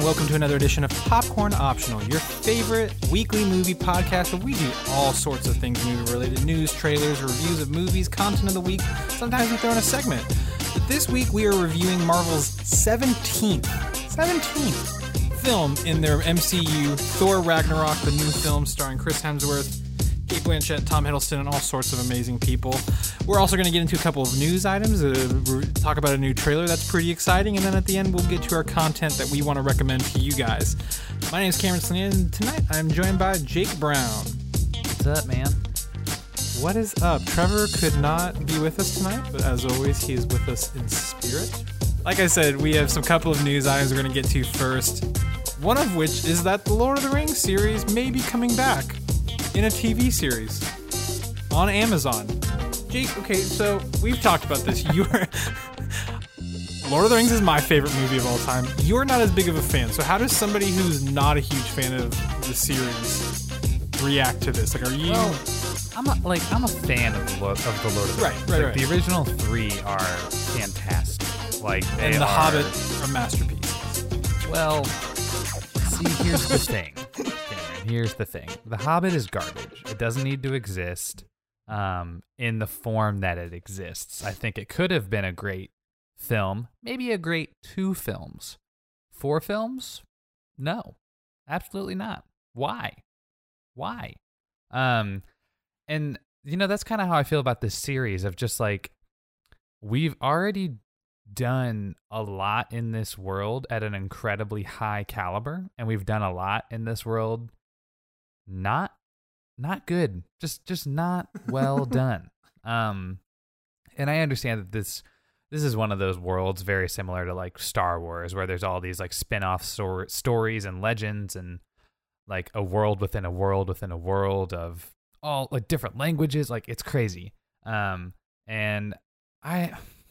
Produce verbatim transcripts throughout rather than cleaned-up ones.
welcome to another edition of Popcorn Optional, your favorite weekly movie podcast where we do all sorts of things movie-related: news, trailers, reviews of movies, content of the week. Sometimes we throw in a segment. But this week we are reviewing Marvel's seventeenth, seventeenth film in their M C U, Thor Ragnarok, the new film starring Chris Hemsworth, Kate Blanchett, Tom Hiddleston, and all sorts of amazing people. We're also going to get into a couple of news items, uh, talk about a new trailer that's pretty exciting, and then at the end we'll get to our content that we want to recommend to you guys. My name is Cameron Slaney, and tonight I'm joined by Jake Brown. What's up, man? What is up? Trevor could not be with us tonight, but as always, he is with us in spirit. Like I said, we have some couple of news items we're going to get to first, one of which is that the Lord of the Rings series may be coming back in a T V series on Amazon. Jake, okay, so we've talked about this. You're Lord of the Rings is my favorite movie of all time. You're not as big of a fan. So how does somebody who's not a huge fan of the series react to this? Like, are you? Well, I'm a, like I'm a fan of the Lord of the Lord of the right, Rings. right, like, right. The original three are fantastic. Like, they and The are, Hobbit are masterpieces. Well, see, here's the thing. Here's the thing. The Hobbit is garbage. It doesn't need to exist um, in the form that it exists. I think it could have been a great film, maybe a great two films. Four films? No, absolutely not. Why? Why? Um, and, you know, that's kind of how I feel about this series of just like, we've already done a lot in this world at an incredibly high caliber, and we've done a lot in this world not not good, just just not well done. Um and I understand that this this is one of those worlds very similar to like Star Wars, where there's all these like spin-off stor- stories and legends, and like a world within a world within a world of all like different languages. Like, it's crazy. Um and I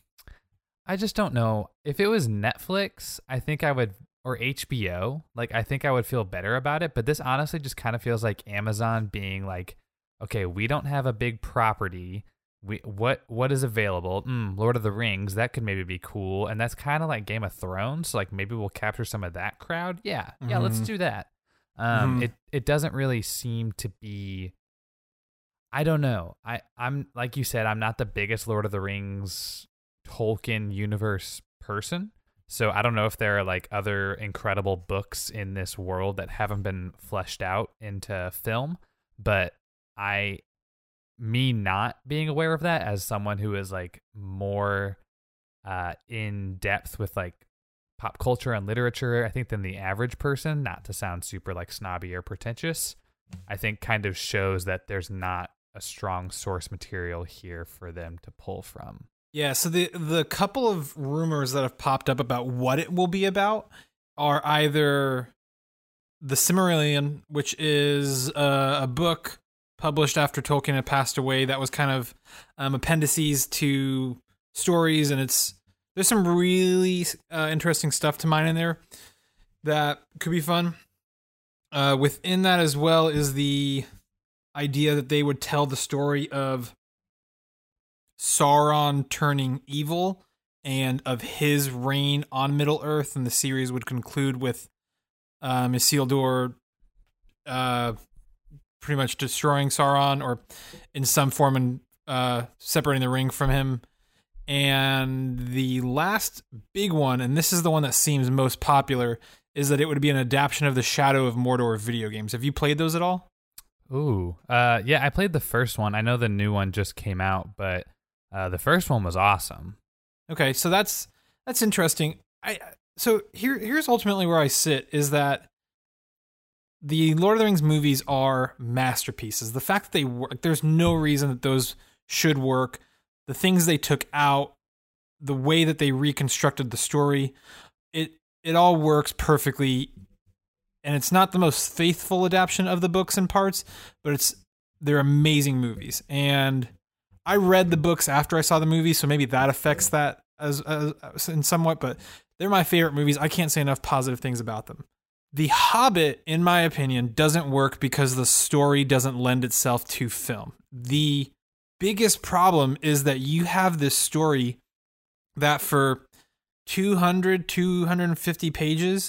I just don't know. If it was Netflix, I think I would, or H B O, like, I think I would feel better about it. But this honestly just kind of feels like Amazon being like, okay, we don't have a big property. We what what is available? Mm, Lord of the Rings, that could maybe be cool. And that's kind of like Game of Thrones. So like, maybe we'll capture some of that crowd. Yeah, yeah, Mm-hmm. let's do that. Um, Mm-hmm. it it doesn't really seem to be. I don't know. I I'm like you said, I'm not the biggest Lord of the Rings Tolkien universe person, so I don't know if there are like other incredible books in this world that haven't been fleshed out into film. But I, me not being aware of that as someone who is like more uh, in depth with like pop culture and literature, I think, than the average person, not to sound super like snobby or pretentious, I think kind of shows that there's not a strong source material here for them to pull from. Yeah, so the the couple of rumors that have popped up about what it will be about are either The Silmarillion, which is a, a book published after Tolkien had passed away that was kind of um, appendices to stories, and it's there's some really uh, interesting stuff to mine in there that could be fun. Uh, within that as well is the idea that they would tell the story of Sauron turning evil and of his reign on Middle-earth, and the series would conclude with um, Isildur uh, pretty much destroying Sauron, or in some form and uh, separating the ring from him. And the last big one, and this is the one that seems most popular, is that it would be an adaptation of the Shadow of Mordor video games. Have you played those at all? Ooh, uh, yeah, I played the first one. I know the new one just came out, but Uh, the first one was awesome. Okay, so that's that's interesting. I so here here's ultimately where I sit, is that the Lord of the Rings movies are masterpieces. The fact that they work, there's no reason that those should work. The things they took out, the way that they reconstructed the story, it it all works perfectly. And it's not the most faithful adaptation of the books in parts, but it's they're amazing movies. And I read the books after I saw the movie, so maybe that affects that as, as in somewhat, but they're my favorite movies. I can't say enough positive things about them. The Hobbit, in my opinion, doesn't work because the story doesn't lend itself to film. The biggest problem is that you have this story that for two hundred, two hundred fifty pages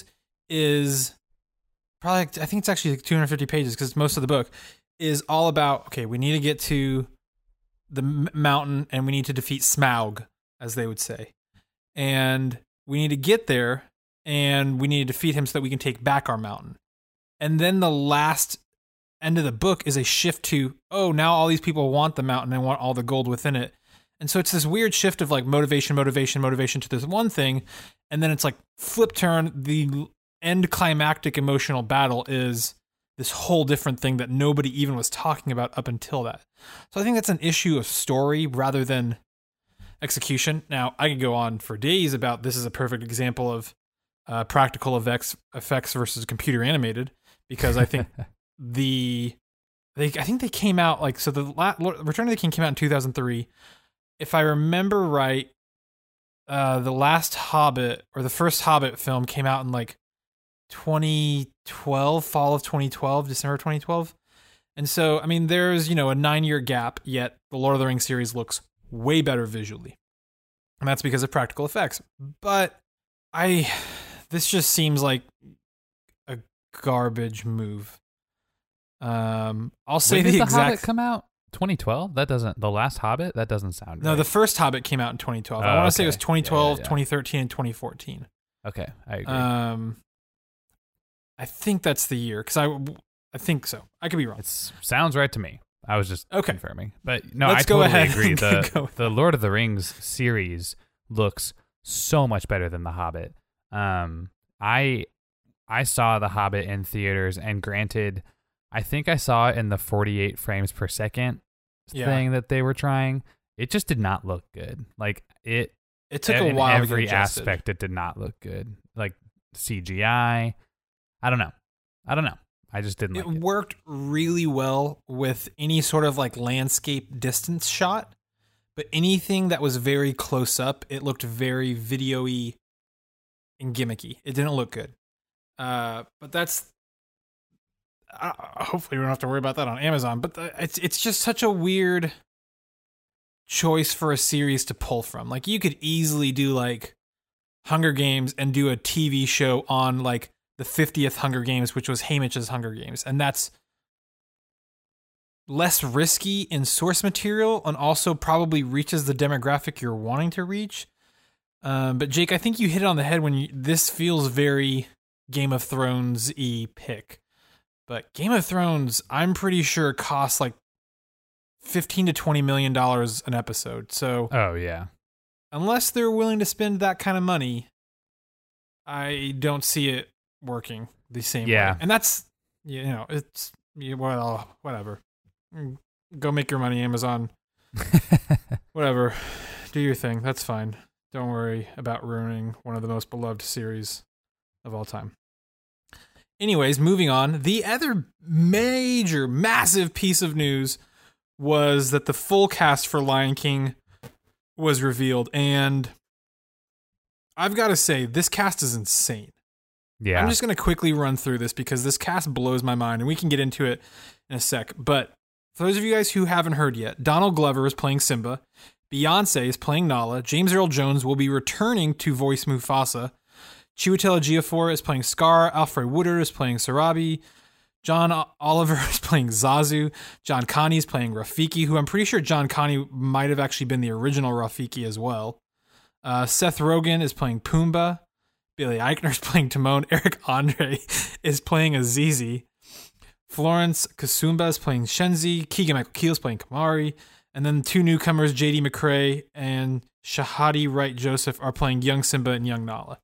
is probably, I think it's actually like two hundred fifty pages because most of the book is all about, okay, we need to get to the m- mountain and we need to defeat Smaug, as they would say. And we need to get there and we need to defeat him so that we can take back our mountain. And then the last end of the book is a shift to, oh, now all these people want the mountain and want all the gold within it. And so it's this weird shift of like motivation, motivation, motivation to this one thing. And then it's like flip turn. The end climactic emotional battle is this whole different thing that nobody even was talking about up until that. So I think that's an issue of story rather than execution. Now, I could go on for days about this is a perfect example of uh, practical effects, effects versus computer animated, because I think the they I think they came out like so the La- Return of the King came out in two thousand three. If I remember right, uh, the last Hobbit or the first Hobbit film came out in like twenty twelve, fall of twenty twelve, December twenty twelve. And so, I mean, there's, you know, a nine year gap, yet the Lord of the Rings series looks way better visually. And that's because of practical effects. But I, this just seems like a garbage move. Um, I'll say when the did the exact. Hobbit come out? twenty twelve? That doesn't. The last Hobbit? That doesn't sound. No, right. the first Hobbit came out in twenty twelve. Oh, I want to okay. say it was twenty twelve, Yeah, yeah, yeah. twenty thirteen, and twenty fourteen. Okay, I agree. Um, I think that's the year because I, I think so. I could be wrong. It sounds right to me. I was just Okay. confirming, but no, Let's I go totally ahead agree. and The go with the Lord of the Rings series looks so much better than The Hobbit. Um, I I saw The Hobbit in theaters, and granted, I think I saw it in the forty-eight frames per second Yeah. thing that they were trying. It just did not look good. Like it, It took in a while every to get adjusted. aspect. It did not look good. Like C G I. I don't know. I don't know. I just didn't It like it. worked really well with any sort of like landscape distance shot, but anything that was very close up, it looked very video-y and gimmicky. It didn't look good. Uh, but that's uh, hopefully we don't have to worry about that on Amazon. But the, it's it's just such a weird choice for a series to pull from. Like you could easily do like Hunger Games and do a T V show on like the fiftieth Hunger Games, which was Haymitch's Hunger Games. And that's less risky in source material and also probably reaches the demographic you're wanting to reach. Um, but Jake, I think you hit it on the head when you, this feels very Game of Thrones-y pick. But Game of Thrones, I'm pretty sure costs like fifteen to twenty million dollars an episode. So Oh yeah. unless they're willing to spend that kind of money, I don't see it working the same Yeah. way. And that's, you know, it's, you- well, whatever. Go make your money, Amazon. Whatever. Do your thing. That's fine. Don't worry about ruining one of the most beloved series of all time. Anyways, moving on. The other major, massive piece of news was that the full cast for Lion King was revealed. And I've got to say, this cast is insane. Yeah. I'm just going to quickly run through this because this cast blows my mind, and we can get into it in a sec. But for those of you guys who haven't heard yet, Donald Glover is playing Simba. Beyonce is playing Nala. James Earl Jones will be returning to voice Mufasa. Chiwetel Ejiofor is playing Scar. Alfred Woodard is playing Sarabi. John O- Oliver is playing Zazu. John Connie is playing Rafiki, who I'm pretty sure John Connie might have actually been the original Rafiki as well. Uh, Seth Rogen is playing Pumbaa. Billy Eichner is playing Timon. Eric Andre is playing Azizi. Florence Kasumba is playing Shenzi. Keegan-Michael Key is playing Kamari. And then two newcomers, J D McRae and Shahadi Wright Joseph, are playing young Simba and young Nala.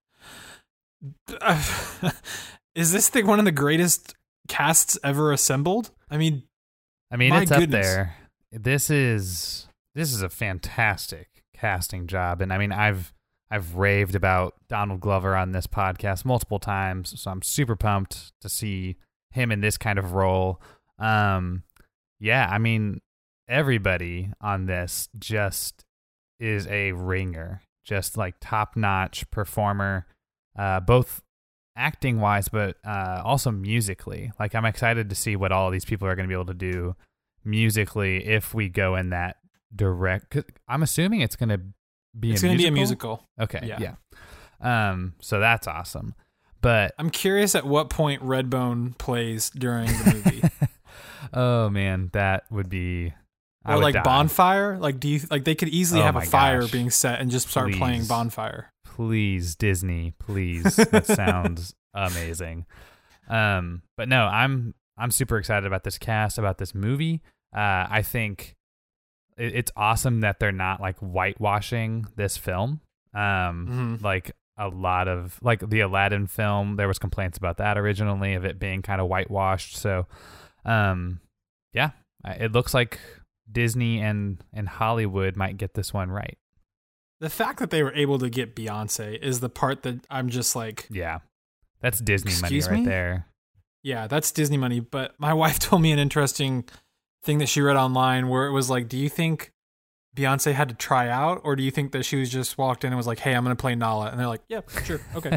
Is this the, one of the greatest casts ever assembled? I mean, I mean, my it's goodness. up there. This is this is a fantastic casting job, and I mean, I've I've raved about Donald Glover on this podcast multiple times, so I'm super pumped to see him in this kind of role. Um, yeah, I mean, everybody on this just is a ringer, just like top notch performer, uh, both acting wise, but uh, also musically. Like, I'm excited to see what all of these people are going to be able to do musically if we go in that direct. 'Cause I'm assuming it's going to be it's a going to musical. be a musical. Okay, Yeah. yeah. Um, so that's awesome. But I'm curious at what point Redbone plays during the movie. oh man, that would be I or would like die. Bonfire. Like, do you like they could easily Oh have a my fire gosh. being set and just start Please. playing Bonfire? Please, Disney, please. That sounds amazing. Um, but no, I'm I'm super excited about this cast, about this movie. Uh, I think it, it's awesome that they're not like whitewashing this film. Um, Mhm. like a lot of like the Aladdin film, there was complaints about that originally of it being kind of whitewashed. So, um, yeah, I- it looks like Disney and and Hollywood might get this one right. The fact that they were able to get Beyonce is the part that I'm just like, Yeah, that's Disney Excuse money right me? there. yeah, that's Disney money. But my wife told me an interesting thing that she read online where it was like, do you think Beyonce had to try out, or do you think that she was just walked in and was like, hey, I'm going to play Nala? And they're like, yep, sure, okay.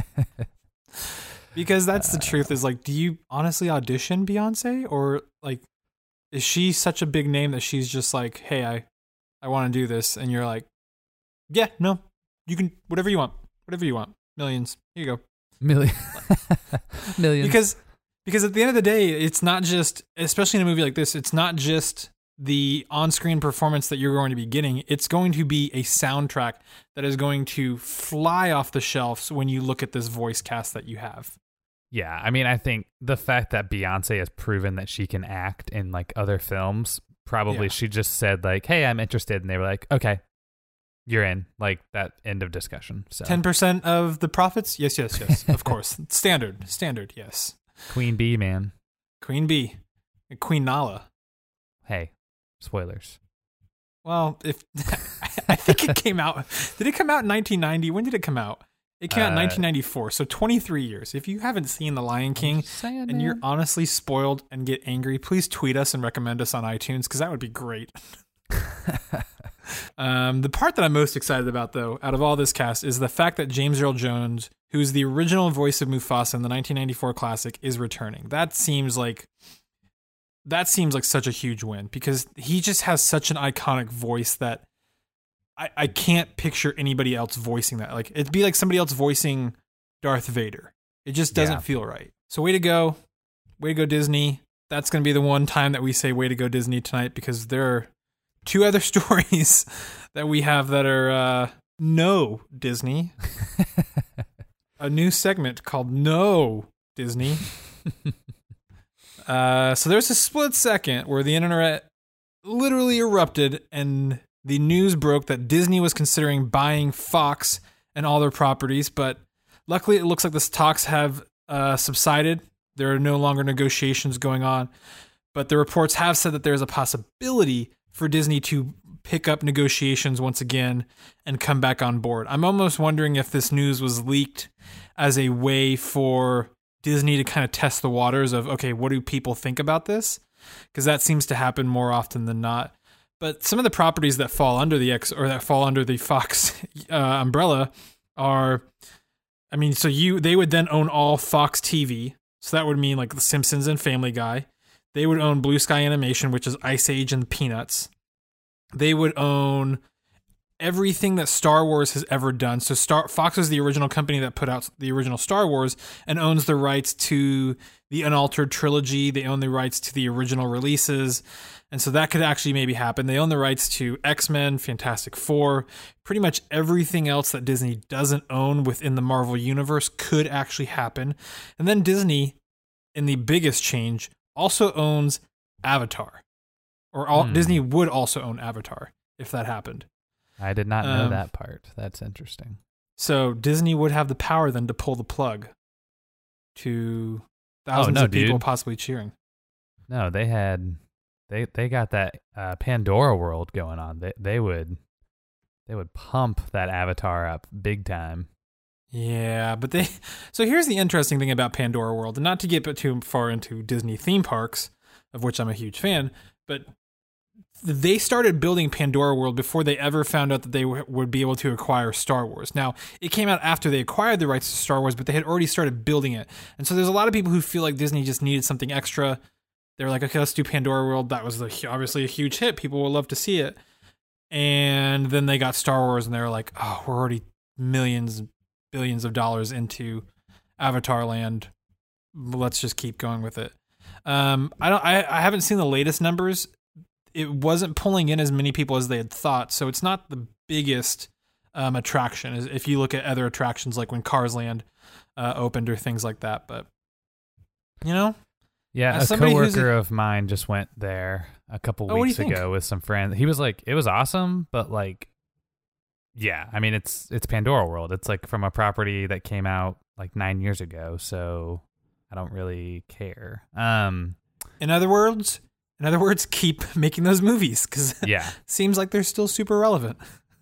Because that's the truth is like, do you honestly audition Beyonce, or like, is she such a big name that she's just like, hey, I, I want to do this. And you're like, yeah, no, you can, whatever you want, whatever you want. Millions. Here you go. Million, millions. Because, because at the end of the day, it's not just, especially in a movie like this, it's not just the on-screen performance that you're going to be getting. It's going to be a soundtrack that is going to fly off the shelves when you look at this voice cast that you have. Yeah, I mean, I think the fact that Beyonce has proven that she can act in like other films, probably Yeah. she just said like, "Hey, I'm interested," and they were like, "Okay, you're in." Like that end of discussion. So ten percent of the profits? Yes, yes, yes. Of course. Standard. Standard, yes. Queen Bee, man. Queen Bee. Queen Nala. Hey, spoilers. Well, if I think it came out. Did it come out in nineteen ninety? When did it come out? It came out in Uh, nineteen ninety-four, so twenty-three years. If you haven't seen The Lion King Saying, and you're man. honestly spoiled and get angry, please tweet us and recommend us on iTunes, because that would be great. um, the part that I'm most excited about, though, out of all this cast, is the fact that James Earl Jones, who's the original voice of Mufasa in the nineteen ninety-four classic, is returning. That seems like that seems like such a huge win, because he just has such an iconic voice that I, I can't picture anybody else voicing that. Like, it'd be like somebody else voicing Darth Vader. It just doesn't Yeah. feel right. So way to go. Way to go, Disney. That's going to be the one time that we say way to go, Disney, tonight, because there are two other stories that we have that are uh, no, Disney. A new segment called No, Disney. uh, so there's a split second where the internet literally erupted and the news broke that Disney was considering buying Fox and all their properties, but luckily it looks like the talks have uh, subsided. There are no longer negotiations going on, but the reports have said that there's a possibility for Disney to pick up negotiations once again and come back on board. I'm almost wondering if this news was leaked as a way for Disney to kind of test the waters of, okay, what do people think about this? Because that seems to happen more often than not. But some of the properties that fall under the X or that fall under the Fox uh, umbrella are, I mean, so you they would then own all Fox T V. So that would mean like The Simpsons and Family Guy. They would own Blue Sky Animation, which is Ice Age and Peanuts. They would own everything that Star Wars has ever done. So Star Fox is the original company that put out the original Star Wars and owns the rights to the unaltered trilogy. They own the rights to the original releases. And so that could actually maybe happen. They own the rights to X-Men, Fantastic Four, pretty much everything else that Disney doesn't own within the Marvel Universe could actually happen. And then Disney, in the biggest change, also owns Avatar. Or all, Hmm. Disney would also own Avatar if that happened. I did not know Um, that part. That's interesting. So Disney would have the power then to pull the plug to thousands Oh, no, of people dude. possibly cheering. No, they had they they got that uh, Pandora world going on. They they would they would pump that Avatar up big time. Yeah, but they. So here's the interesting thing about Pandora World, and not to get too far into Disney theme parks, of which I'm a huge fan, but they started building Pandora World before they ever found out that they w- would be able to acquire Star Wars. Now, it came out after they acquired the rights to Star Wars, but they had already started building it. And so there's a lot of people who feel like Disney just needed something extra. They were like, okay, let's do Pandora World. That was the, obviously a huge hit. People will love to see it. And then they got Star Wars, and they were like, oh, we're already millions, billions of dollars into Avatar Land. Let's just keep going with it. Um, I don't. I, I haven't seen the latest numbers. It wasn't pulling in as many people as they had thought, so it's not the biggest um, attraction. If you look at other attractions, like when Cars Land uh, opened or things like that, but you know, yeah, a coworker a, of mine just went there a couple oh, weeks ago with some friends. He was like, it was awesome, but like, yeah, I mean, it's it's Pandora World. It's like from a property that came out like nine years ago, so I don't really care. Um, in other words, in other words, keep making those movies because yeah, seems like they're still super relevant.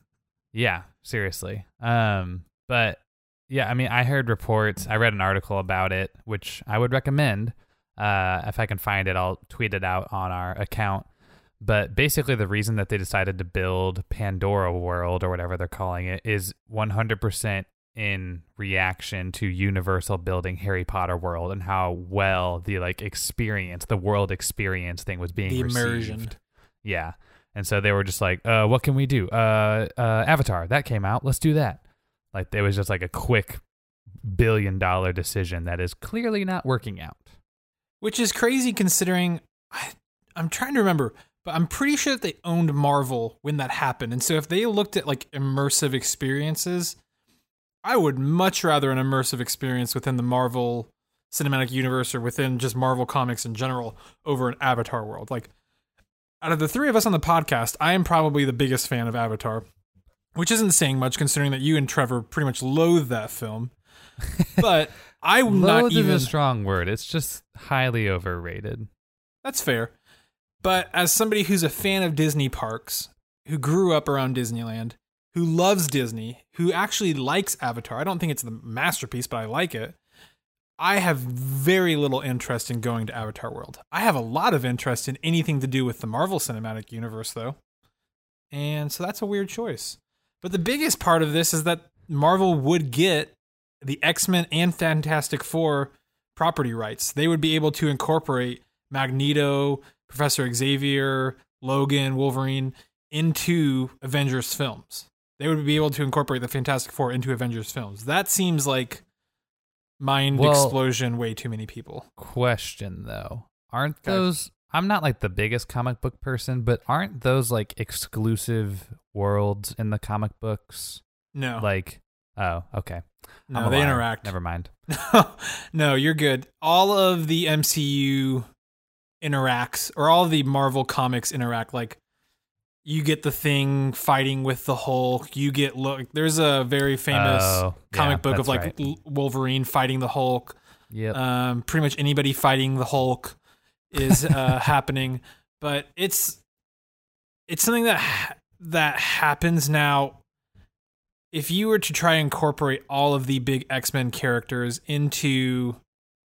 Yeah, seriously. Um, but yeah, I mean, I heard reports. I read an article about it, which I would recommend. Uh, if I can find it, I'll tweet it out on our account. But basically, the reason that they decided to build Pandora World or whatever they're calling it is one hundred percent in reaction to Universal building Harry Potter World and how well the like experience, the world experience thing was being the received. Immersion. Yeah. And so they were just like, uh, what can we do? Uh, uh, Avatar, that came out. Let's do that. Like, it was just like a quick billion dollar decision that is clearly not working out. Which is crazy considering, I, I'm trying to remember, but I'm pretty sure that they owned Marvel when that happened. And so if they looked at like immersive experiences, I would much rather an immersive experience within the Marvel Cinematic Universe or within just Marvel Comics in general over an Avatar World. Like, out of the three of us on the podcast, I am probably the biggest fan of Avatar, which isn't saying much considering that you and Trevor pretty much loathe that film. But I'm not even... Loathe is a strong word. It's just highly overrated. That's fair. But as somebody who's a fan of Disney parks, who grew up around Disneyland, who loves Disney, who actually likes Avatar, I don't think it's the masterpiece, but I like it. I have very little interest in going to Avatar World. I have a lot of interest in anything to do with the Marvel Cinematic Universe, though. And so that's a weird choice. But the biggest part of this is that Marvel would get the X-Men and Fantastic Four property rights. They would be able to incorporate Magneto, Professor Xavier, Logan, Wolverine into Avengers films. They would be able to incorporate the Fantastic Four into Avengers films. That seems like mind well, explosion way too many people. Question though, aren't okay. those I'm not like the biggest comic book person, but aren't those like exclusive worlds in the comic books? No. Like, oh, okay. No, they liar. interact. Never mind. No, you're good. All of the M C U interacts, or all of the Marvel comics interact. Like, you get the Thing fighting with the Hulk. You get look. There's a very famous oh, comic yeah, book of like right. Wolverine fighting the Hulk. Yep. Um, pretty much anybody fighting the Hulk is uh, happening, but it's it's something that ha- that happens now. If you were to try and incorporate all of the big X-Men characters into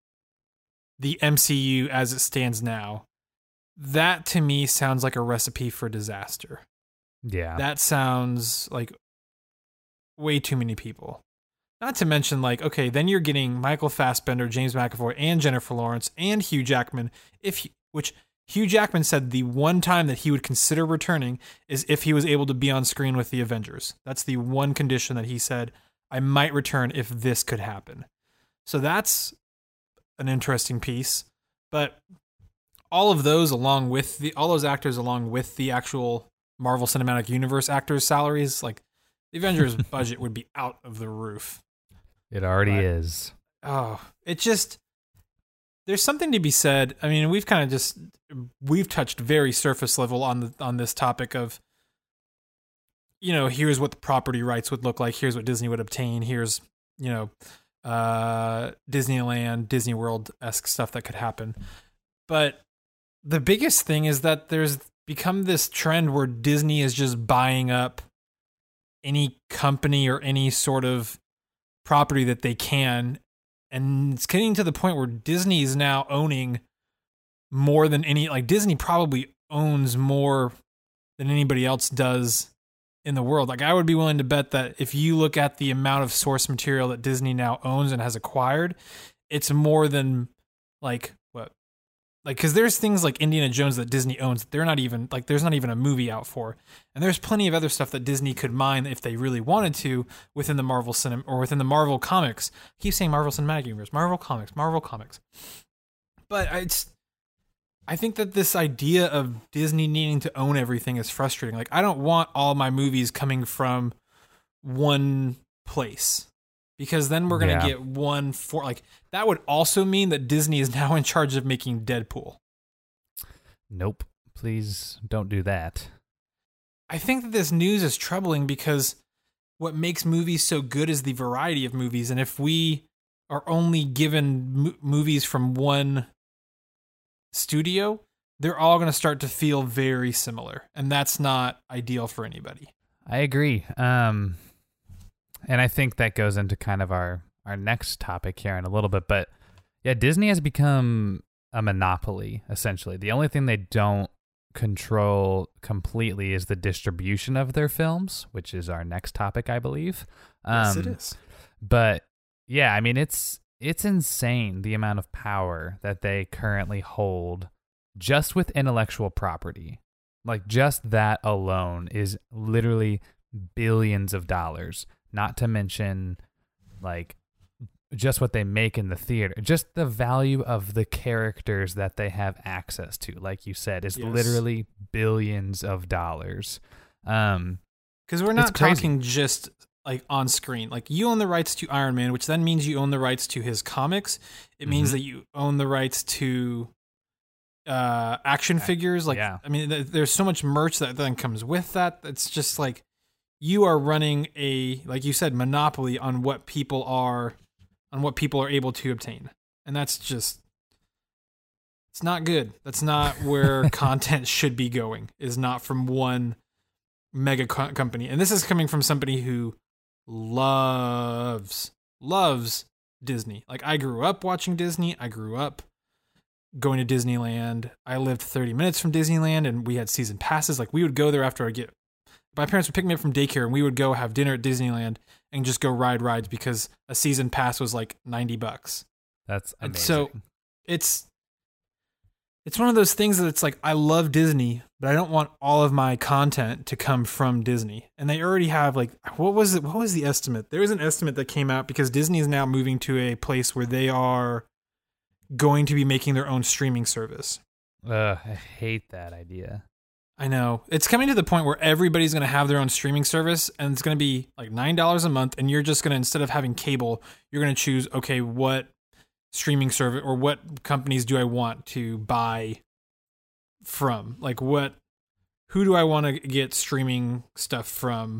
the M C U as it stands now, that to me sounds like a recipe for disaster. Yeah. That sounds like way too many people. Not to mention, like, okay, then you're getting Michael Fassbender, James McAvoy, and Jennifer Lawrence, and Hugh Jackman, if he, which Hugh Jackman said the one time that he would consider returning is if he was able to be on screen with the Avengers. That's the one condition that he said, I might return if this could happen. So that's an interesting piece. But all of those along with the all those actors along with the actual Marvel Cinematic Universe actors' salaries, like the Avengers budget would be out of the roof. It already but, is. Oh, it just there's something to be said. I mean, we've kind of just we've touched very surface level on the on this topic of, you know, here's what the property rights would look like, here's what Disney would obtain, here's, you know, uh Disneyland, Disney World-esque stuff that could happen. But the biggest thing is that there's become this trend where Disney is just buying up any company or any sort of property that they can. And it's getting to the point where Disney is now owning more than any, like Disney probably owns more than anybody else does in the world. Like, I would be willing to bet that if you look at the amount of source material that Disney now owns and has acquired, it's more than like what, like, because there's things like Indiana Jones that Disney owns. They're not even like there's not even a movie out for, and there's plenty of other stuff that Disney could mine if they really wanted to within the Marvel cinema or within the Marvel comics. I keep saying Marvel Cinematic Universe, Marvel Comics, Marvel Comics. But it's, I think that this idea of Disney needing to own everything is frustrating. Like, I don't want all my movies coming from one place, because then we're going to yeah. get one for like, that would also mean that Disney is now in charge of making Deadpool. Nope. Please don't do that. I think that this news is troubling because what makes movies so good is the variety of movies. And if we are only given m- movies from one studio, they're all going to start to feel very similar. And that's not ideal for anybody. I agree. Um, and I think that goes into kind of our, our next topic here in a little bit. But yeah, Disney has become a monopoly, essentially. The only thing they don't control completely is the distribution of their films, which is our next topic, I believe. Um, yes, it is. But yeah, I mean, it's it's insane the amount of power that they currently hold just with intellectual property. Like, just that alone is literally billions of dollars, not to mention like just what they make in the theater. Just the value of the characters that they have access to, like you said, is yes. literally billions of dollars. Um, because we're not talking just like on screen. Like, you own the rights to Iron Man, which then means you own the rights to his comics. It mm-hmm. means that you own the rights to uh, action figures. Like, yeah. I mean, th- there's so much merch that then comes with that. It's just like you are running a, like you said, monopoly on what people are. on what people are able to obtain. And that's just, it's not good. That's not where content should be going, is not from one mega co- company. And this is coming from somebody who loves, loves Disney. Like, I grew up watching Disney. I grew up going to Disneyland. I lived thirty minutes from Disneyland, and we had season passes. Like, we would go there after I get, my parents would pick me up from daycare, and we would go have dinner at Disneyland and just go ride rides because a season pass was like ninety bucks. That's amazing. And so it's, it's one of those things that it's like, I love Disney, but I don't want all of my content to come from Disney. And they already have like, what was it? What was the estimate? There was an estimate that came out because Disney is now moving to a place where they are going to be making their own streaming service. Uh, I hate that idea. I know. It's coming to the point where everybody's going to have their own streaming service, and it's going to be like nine dollars a month, and you're just going to, instead of having cable, you're going to choose, okay, what streaming service or what companies do I want to buy from? Like, what, who do I want to get streaming stuff from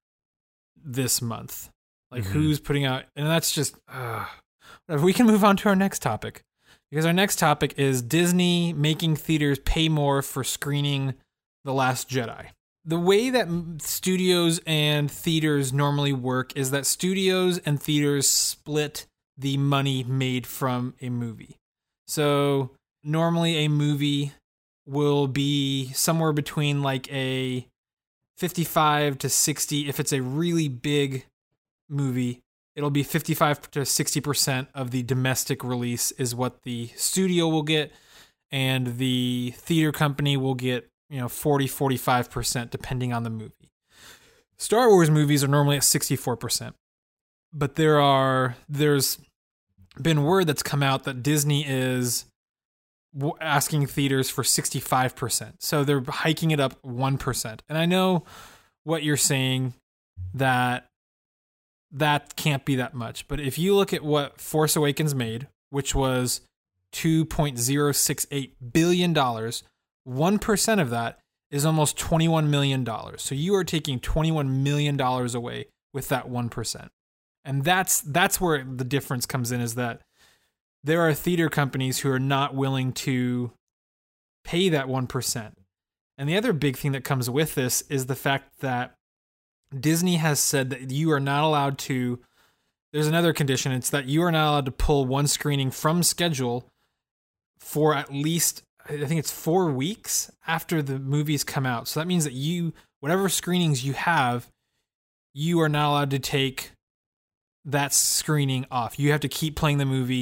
this month? Like, mm-hmm. who's putting out, and that's just, uh, we can move on to our next topic, because our next topic is Disney making theaters pay more for screening The Last Jedi. The way that studios and theaters normally work is that studios and theaters split the money made from a movie. So normally a movie will be somewhere between like a fifty-five to sixty. If it's a really big movie, it'll be fifty-five to sixty percent of the domestic release is what the studio will get, and the theater company will get, you know, forty, forty-five percent depending on the movie. Star Wars movies are normally at sixty-four percent. But there are there's been word that's come out that Disney is asking theaters for sixty-five percent. So they're hiking it up one percent. And I know what you're saying, that that can't be that much. But if you look at what Force Awakens made, which was two point zero six eight billion dollars, one percent of that is almost twenty-one million dollars. So you are taking twenty-one million dollars away with that one percent. And that's that's where the difference comes in, is that there are theater companies who are not willing to pay that one percent. And the other big thing that comes with this is the fact that Disney has said that you are not allowed to, there's another condition, it's that you are not allowed to pull one screening from schedule for at least, I think it's four weeks after the movies come out. So that means that you, whatever screenings you have, you are not allowed to take that screening off. You have to keep playing the movie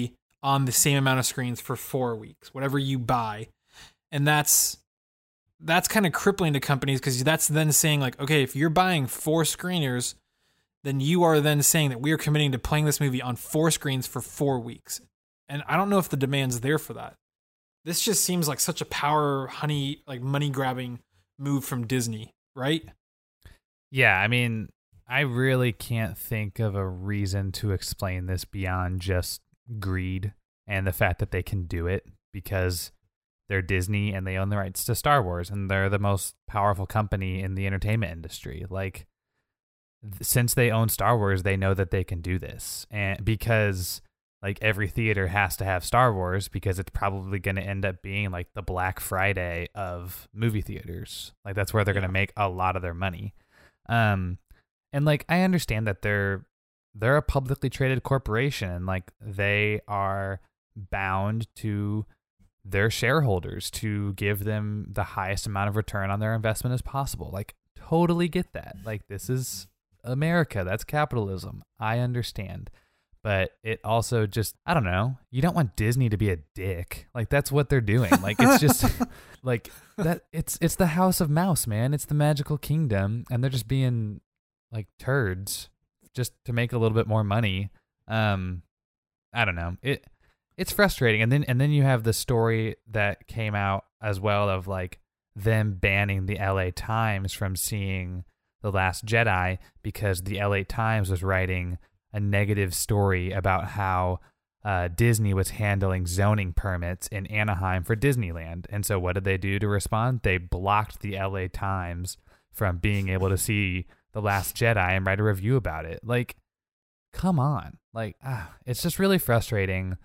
on the same amount of screens for four weeks, whatever you buy. And that's that's kind of crippling to companies, because that's then saying like, okay, if you're buying four screeners, then you are then saying that we are committing to playing this movie on four screens for four weeks. And I don't know if the demand's there for that. This just seems like such a power honey, like money grabbing move from Disney, right? Yeah, I mean, I really can't think of a reason to explain this beyond just greed and the fact that they can do it because they're Disney and they own the rights to Star Wars and they're the most powerful company in the entertainment industry. Like, th- since they own Star Wars, they know that they can do this. And because like every theater has to have Star Wars, because it's probably going to end up being like the Black Friday of movie theaters. Like, that's where they're yeah. going to make a lot of their money. Um, and like, I understand that they're, they're a publicly traded corporation and like they are bound to their shareholders to give them the highest amount of return on their investment as possible. Like, totally get that. Like, this is America. That's capitalism. I understand. But it also just, I don't know. You don't want Disney to be a dick. Like, that's what they're doing. Like, it's just like that. It's, it's the House of Mouse, man. It's the magical kingdom. And they're just being like turds just to make a little bit more money. Um, I don't know. It, It's frustrating. And then and then you have the story that came out as well of like them banning the L A Times from seeing The Last Jedi because the L A Times was writing a negative story about how uh, Disney was handling zoning permits in Anaheim for Disneyland. And so what did they do to respond? They blocked the L A Times from being able to see The Last Jedi and write a review about it. Like, come on. Like, ah, it's just really frustrating.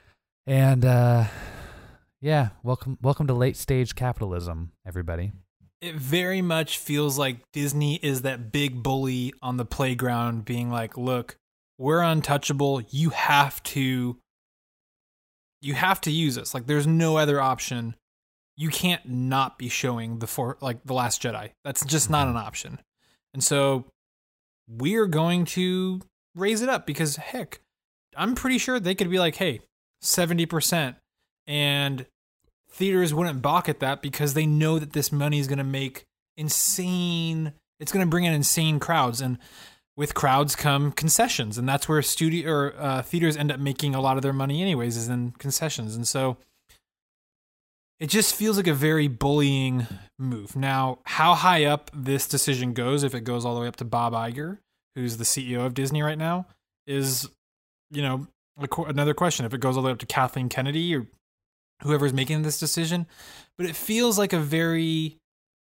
And uh, yeah, welcome welcome to late stage capitalism, everybody. It very much feels like Disney is that big bully on the playground being like, look, we're untouchable. You have to you have to use us. Like, there's no other option. You can't not be showing the for like The Last Jedi. That's just not an option. And so we're going to raise it up because heck, I'm pretty sure they could be like, hey, seventy percent, and theaters wouldn't balk at that because they know that this money is going to make insane, it's going to bring in insane crowds, and with crowds come concessions, and that's where studio or uh, theaters end up making a lot of their money anyways, is in concessions. And so it just feels like a very bullying move. Now, how high up this decision goes, if it goes all the way up to Bob Iger, who's the C E O of Disney right now, is, you know, another question. If it goes all the way up to Kathleen Kennedy or whoever's making this decision, but it feels like a very,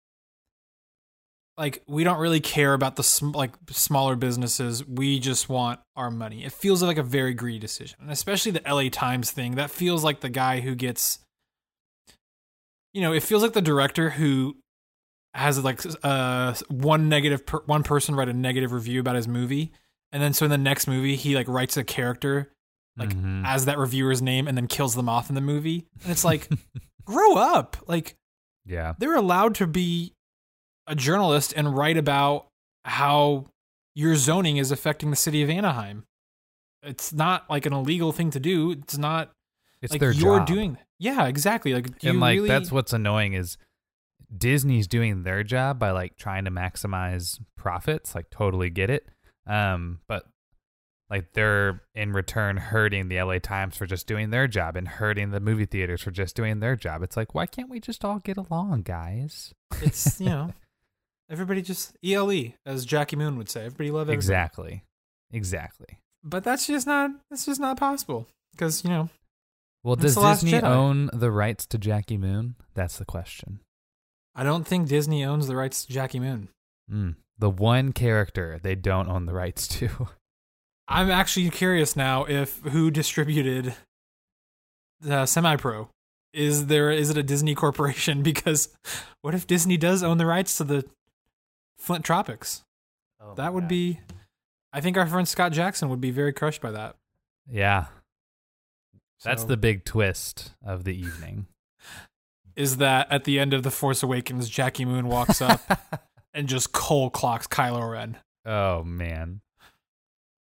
like, we don't really care about the sm- like smaller businesses. We just want our money. It feels like a very greedy decision, and especially the L A Times thing. That feels like the guy who gets, you know, it feels like the director who has like uh one negative per- one person write a negative review about his movie, and then so in the next movie he like writes a character like mm-hmm. as that reviewer's name and then kills them off in the movie. And it's like, grow up. Like, yeah, they're allowed to be a journalist and write about how your zoning is affecting the city of Anaheim. It's not like an illegal thing to do. It's not it's like their you're job. doing. Yeah, exactly. Like, do and you like really... that's what's annoying is Disney's doing their job by like trying to maximize profits. Like, totally get it. Um, but like they're in return hurting the L A Times for just doing their job and hurting the movie theaters for just doing their job. It's like, why can't we just all get along, guys? It's, you know, everybody just E L E, as Jackie Moon would say. Everybody love everybody. Exactly. Exactly. But that's just not, that's just not possible. Because, you know. Well, does Disney own the rights to Jackie Moon? That's the question. I don't think Disney owns the rights to Jackie Moon. Mm, the one character they don't own the rights to. I'm actually curious now if who distributed the Semi-Pro. Is there is it a Disney corporation? Because what if Disney does own the rights to the Flint Tropics? Oh, that would gosh. be. I think our friend Scott Jackson would be very crushed by that. Yeah, that's so, the big twist of the evening. Is that at the end of The Force Awakens, Jackie Moon walks up and just cold clocks Kylo Ren. Oh man.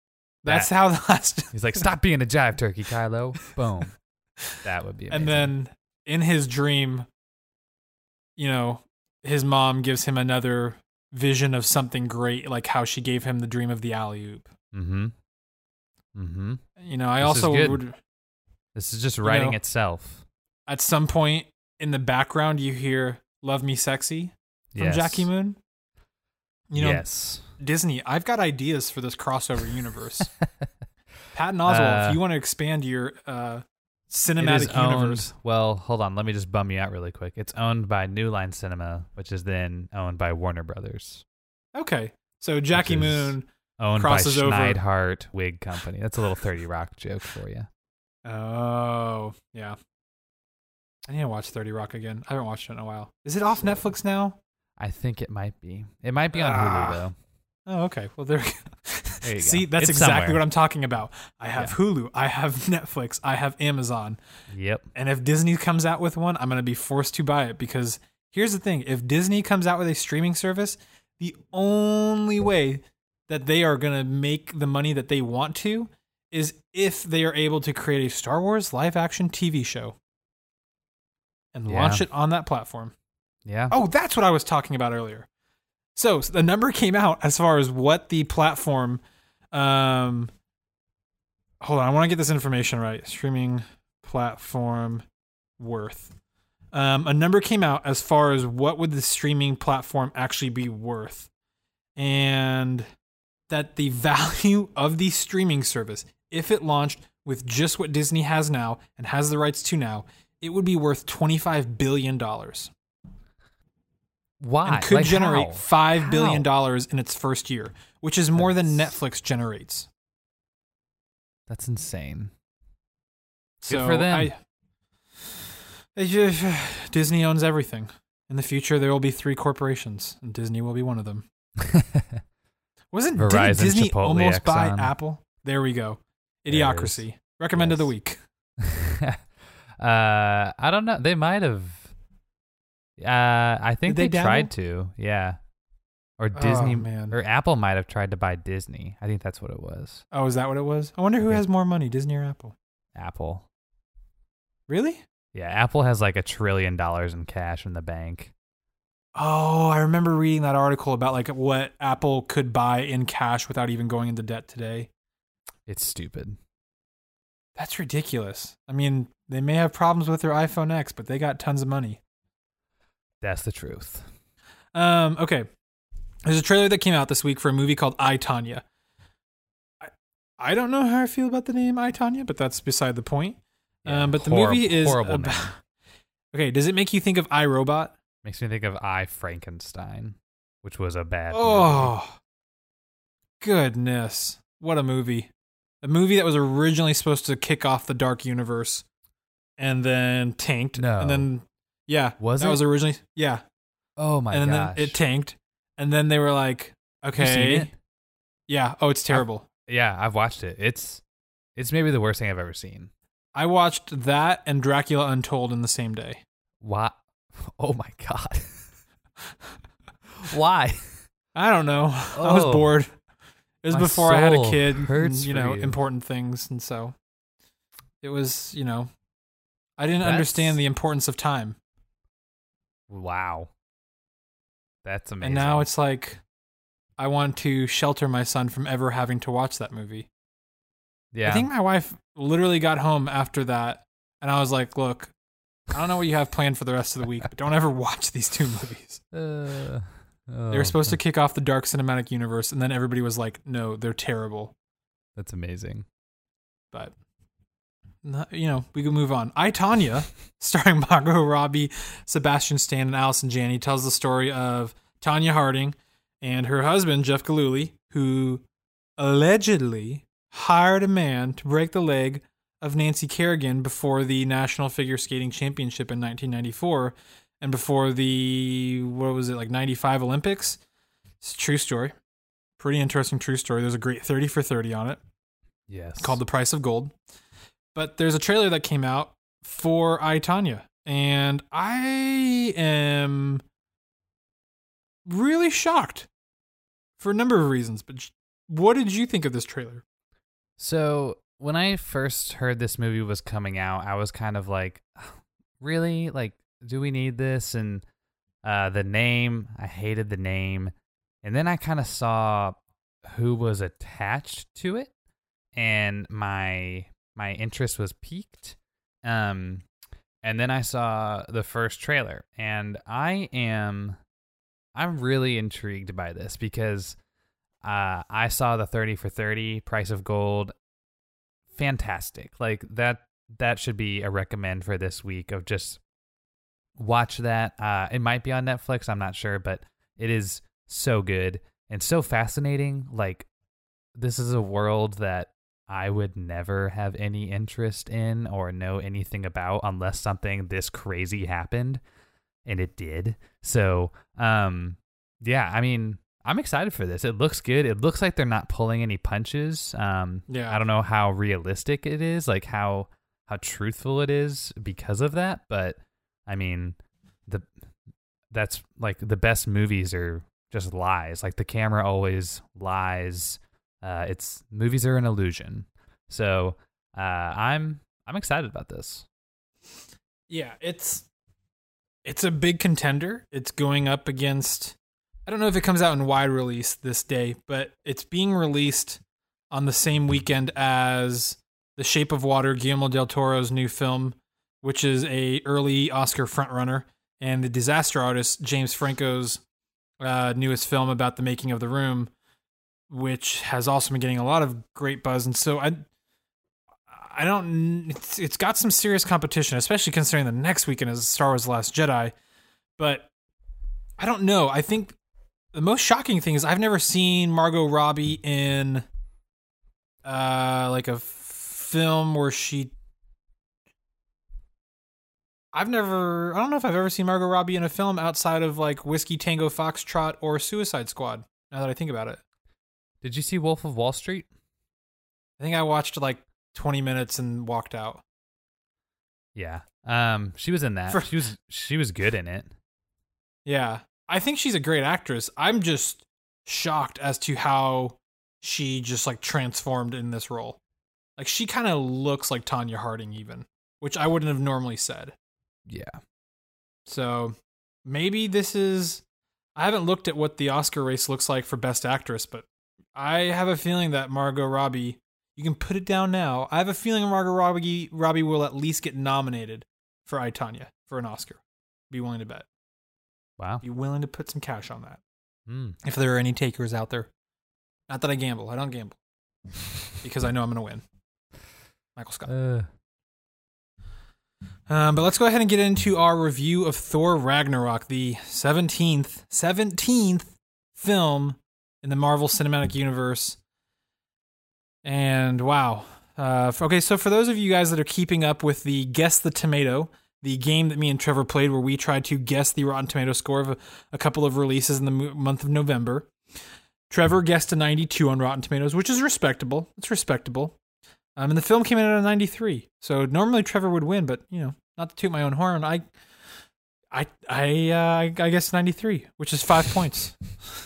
That's That- how the last. He's like, stop being a jive turkey, Kylo. Boom. That would be amazing. And then in his dream, you know, his mom gives him another vision of something great, like how she gave him the dream of the alley oop. Mm-hmm. Mm-hmm. You know, I This is also good. would. This is just writing know, itself. At some point in the background, you hear "Love Me Sexy" from Yes. Jackie Moon. You know, yes. Disney, I've got ideas for this crossover universe. Patton Oswalt, Uh, if you want to expand your uh, It is cinematic owned, universe, well, hold on. Let me just bum you out really quick. It's owned by New Line Cinema, which is then owned by Warner Brothers. okay. So Jackie Which is Moon Owned crosses by over. Schneidhart Wig Company. That's a little thirty Rock joke for you. Oh, yeah. I need to watch thirty Rock again. I haven't watched it in a while. Is it off Netflix now? I think it might be. It might be on Ah. Hulu, though. Oh, okay. Well, there we go. There you go. See, that's It's exactly somewhere. what I'm talking about. I have Yeah. Hulu, I have Netflix, I have Amazon. Yep. And if Disney comes out with one, I'm going to be forced to buy it because here's the thing. If Disney comes out with a streaming service, the only way that they are going to make the money that they want to is if they are able to create a Star Wars live action T V show and Yeah. launch it on that platform. Yeah. Oh, that's what I was talking about earlier. So, so the number came out as far as what the platform. Um, hold on, I want to get this information right. Streaming platform worth. Um, a number came out as far as what would the streaming platform actually be worth, and that the value of the streaming service, if it launched with just what Disney has now and has the rights to now, it would be worth twenty-five billion dollars. Why? And could Like, generate how? five billion How? dollars in its first year, which is more than That's- Netflix generates. That's insane. So Good for them. I, I just, Disney owns everything. In the future, there will be three corporations, and Disney will be one of them. Wasn't didn't Verizon, Disney Chipotle, almost buy Exxon. Apple? There we go. There it Idiocracy. Recommend of the Yes. week. uh, I don't know. They might have. Uh, I think Did they they, dabble? tried to. Yeah. Or Disney, Oh, man. or Apple might have tried to buy Disney. I think that's what it was. Oh, is that what it was? I wonder who Yeah. has more money, Disney or Apple? Apple. Really? Yeah, Apple has like a trillion dollars in cash in the bank. Oh, I remember reading that article about like what Apple could buy in cash without even going into debt today. It's stupid. That's ridiculous. I mean, they may have problems with their iPhone X, but they got tons of money. That's the truth. Um, okay. There's a trailer that came out this week for a movie called I, Tonya. I, I don't know how I feel about the name I, Tonya, but that's beside the point. Yeah, um, but the horrible- movie is horrible about. name. Okay, does it make you think of iRobot? Makes me think of I, Frankenstein, which was a bad movie. Oh, goodness. What a movie. A movie that was originally supposed to kick off the Dark Universe and then tanked. No. And then, yeah. Was that it? was originally, yeah. Oh my and gosh. then it tanked. And then they were like, Have you seen okay. it? Yeah. Oh, it's terrible. Yeah, I've watched it. It's it's maybe the worst thing I've ever seen. I watched that and Dracula Untold in the same day. Why? Oh my god. Why? I don't know. I was Oh. bored. It was My before I had a soul kid, and, hurts you for know, you. important things. And so it was, you know, I didn't That's- understand the importance of time. Wow. That's amazing. And now it's like, I want to shelter my son from ever having to watch that movie. yeah. I think my wife literally got home after that, and I was like, look, I don't know what you have planned for the rest of the week, but don't ever watch these two movies. Uh, They were oh, supposed to kick off the Dark Cinematic Universe, and then everybody was like, no, they're terrible. That's amazing. But, not, you know, we can move on. I, Tonya, starring Margot Robbie, Sebastian Stan, and Allison Janney, tells the story of Tonya Harding and her husband, Jeff Gillooly, who allegedly hired a man to break the leg of Nancy Kerrigan before the National Figure Skating Championship in nineteen ninety-four and before the, what was it, like ninety-five Olympics. It's a true story. Pretty interesting true story. There's a great thirty for thirty on it Yes. called The Price of Gold. But there's a trailer that came out for I, Tonya, and I am really shocked for a number of reasons. But what did you think of this trailer? So when I first heard this movie was coming out, I was kind of like, really? Like, do we need this? And uh, the name, I hated the name. And then I kind of saw who was attached to it, and my my interest was piqued. Um, and then I saw the first trailer, and I am I'm really intrigued by this because uh, I saw the thirty for thirty Price of Gold. Fantastic. Like that that should be a recommend for this week of just watch that. Uh, it might be on Netflix, I'm not sure, but it is so good and so fascinating. Like, this is a world that I would never have any interest in or know anything about unless something this crazy happened, and it did. So, um, yeah, I mean, I'm excited for this. It looks good. It looks like they're not pulling any punches. Um, Yeah. I don't know how realistic it is, like how how truthful it is because of that. But I mean, the that's like the best movies are just lies. Like the camera always lies. Uh, it's movies are an illusion. So uh, I'm I'm excited about this. Yeah, it's it's a big contender. It's going up against, I don't know if it comes out in wide release this day, but it's being released on the same weekend as The Shape of Water, Guillermo del Toro's new film, which is a early Oscar frontrunner, and The Disaster Artist, James Franco's uh, newest film about the making of The Room, which has also been getting a lot of great buzz. And so I, I don't. It's, it's got some serious competition, especially considering the next weekend is Star Wars: The Last Jedi. But I don't know. I think the most shocking thing is I've never seen Margot Robbie in, uh, like a film where she. I've never. I don't know if I've ever seen Margot Robbie in a film outside of like Whiskey Tango Foxtrot or Suicide Squad. Now that I think about it. Did you see Wolf of Wall Street? I think I watched like twenty minutes and walked out. Yeah. Um, she was in that. For- she was she was good in it. Yeah. I think she's a great actress. I'm just shocked as to how she just like transformed in this role. Like she kind of looks like Tanya Harding even, which I wouldn't have normally said. Yeah. So maybe this is, I haven't looked at what the Oscar race looks like for Best Actress, but I have a feeling that Margot Robbie, you can put it down now. I have a feeling Margot Robbie Robbie will at least get nominated for I, Tonya for an Oscar. Be willing to bet. Wow. Be willing to put some cash on that. Mm. If there are any takers out there. Not that I gamble. I don't gamble. Because I know I'm going to win. Michael Scott. Uh, Um, but let's go ahead and get into our review of Thor Ragnarok, the seventeenth, seventeenth film in the Marvel Cinematic Universe. And wow. Uh, okay, so for those of you guys that are keeping up with the Guess the Tomato, the game that me and Trevor played where we tried to guess the Rotten Tomato score of a, a couple of releases in the mo- month of November, Trevor guessed a ninety-two on Rotten Tomatoes, which is respectable. It's respectable. Um, and the film came in at a ninety-three. So normally Trevor would win, but, you know, not to toot my own horn, I I I uh, I guess ninety-three, which is five points.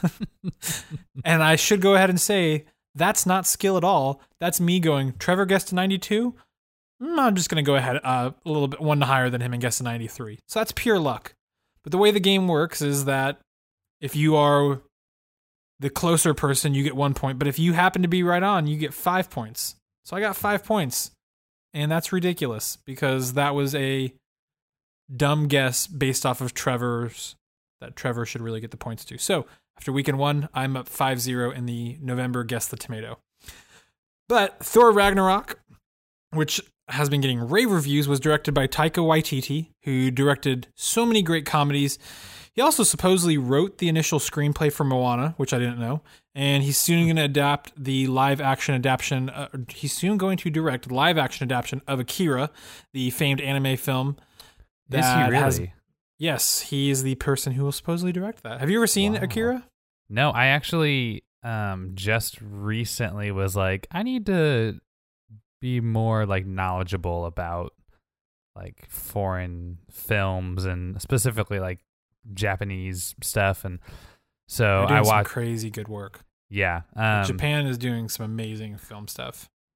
And I should go ahead and say that's not skill at all. That's me going, Trevor guessed a ninety-two? Mm, I'm just going to go ahead uh, a little bit one higher than him and guess a ninety-three. So that's pure luck. But the way the game works is that if you are the closer person, you get one point. But if you happen to be right on, you get five points. So I got five points. And that's ridiculous because that was a dumb guess based off of Trevor's, that Trevor should really get the points to. So after weekend one, I'm up five zero in the November Guess the Tomato. But Thor Ragnarok, which has been getting rave reviews, was directed by Taika Waititi, who directed so many great comedies. He also supposedly wrote the initial screenplay for Moana, which I didn't know. And he's soon going to adapt the live-action adaptation. Uh, he's soon going to direct live-action adaptation of Akira, the famed anime film. Is he really? Has, yes, he is the person who will supposedly direct that. Have you ever seen Wow. Akira? No, I actually um, just recently was like, I need to be more like knowledgeable about like foreign films and specifically like Japanese stuff, and so They're doing I some watched crazy good work. yeah um, Japan is doing some amazing film stuff.